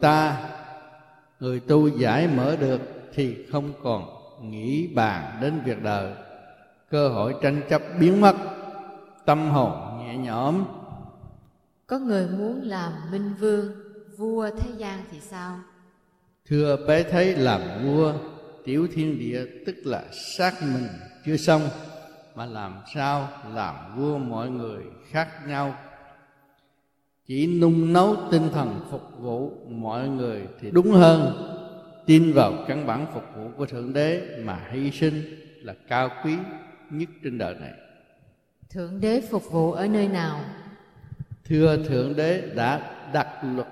người tu giải mở được thì không còn nghĩ bàn đến việc đời. Cơ hội tranh chấp biến mất, tâm hồn nhẹ nhõm. Có người muốn làm minh vương, vua thế gian thì sao? Thưa, bé thấy làm vua tiểu thiên địa tức là xác mình chưa xong, mà làm sao làm vua mọi người khác nhau. Chỉ nung nấu tinh thần phục vụ mọi người thì đúng hơn. Tin vào căn bản phục vụ của Thượng Đế mà hy sinh là cao quý nhất trên đời này. Thượng Đế phục vụ ở nơi nào? Thưa, Thượng Đế đã đặt luật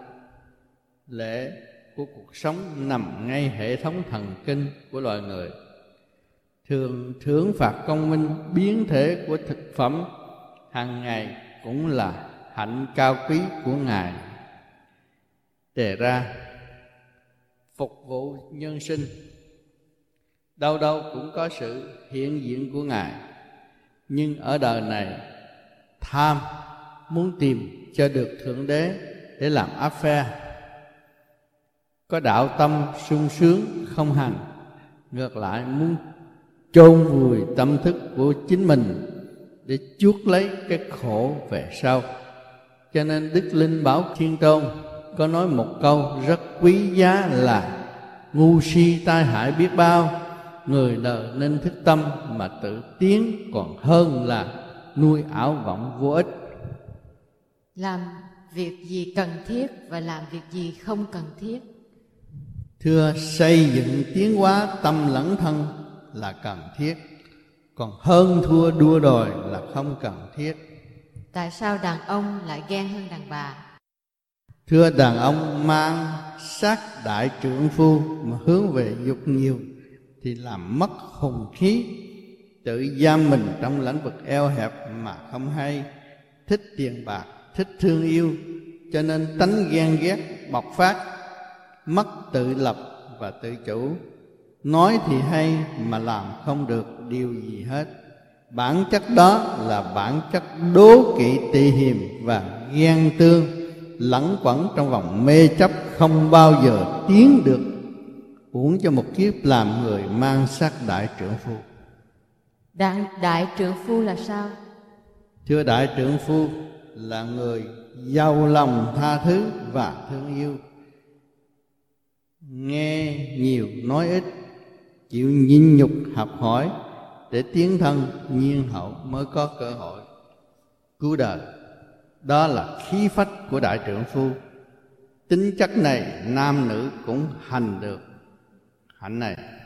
lệ của cuộc sống nằm ngay hệ thống thần kinh của loài người. Thường thưởng phạt công minh biến thể của thực phẩm hàng ngày cũng là hạnh cao quý của Ngài đề ra. Phục vụ nhân sinh, đâu đâu cũng có sự hiện diện của Ngài. Nhưng ở đời này tham muốn tìm cho được Thượng Đế để làm áp phe, có đạo tâm sung sướng không hành, ngược lại muốn chôn vùi tâm thức của chính mình để chuốc lấy cái khổ về sau. Cho nên Đức Linh Bảo Thiên Tôn có nói một câu rất quý giá là: ngu si tai hại biết bao, người đời nên thức tâm mà tự tiến, còn hơn là nuôi ảo vọng vô ích. Làm việc gì cần thiết và làm việc gì không cần thiết? Thưa, xây dựng tiến hóa tâm lẫn thân là cần thiết, còn hơn thua đua đòi là không cần thiết. Tại sao đàn ông lại ghen hơn đàn bà? Thưa, đàn ông mang xác đại trượng phu mà hướng về dục nhiều thì làm mất hùng khí, tự giam mình trong lãnh vực eo hẹp mà không hay, thích tiền bạc, thích thương yêu, cho nên tánh ghen ghét bộc phát, mất tự lập và tự chủ. Nói thì hay mà làm không được điều gì hết. Bản chất đó là bản chất đố kỵ tỳ hiềm và ghen tương, lẫn quẩn trong vòng mê chấp không bao giờ tiến được. Uổng cho một kiếp làm người mang xác đại trượng phu. Đại trượng phu là sao? Thưa, đại trượng phu là người giàu lòng tha thứ và thương yêu, nghe nhiều nói ít, chịu nhịn nhục học hỏi để tiến thân nhiên hậu mới có cơ hội cứu đời. Đó là khí phách của đại trượng phu. Tính chất này nam nữ cũng hành được hạnh này.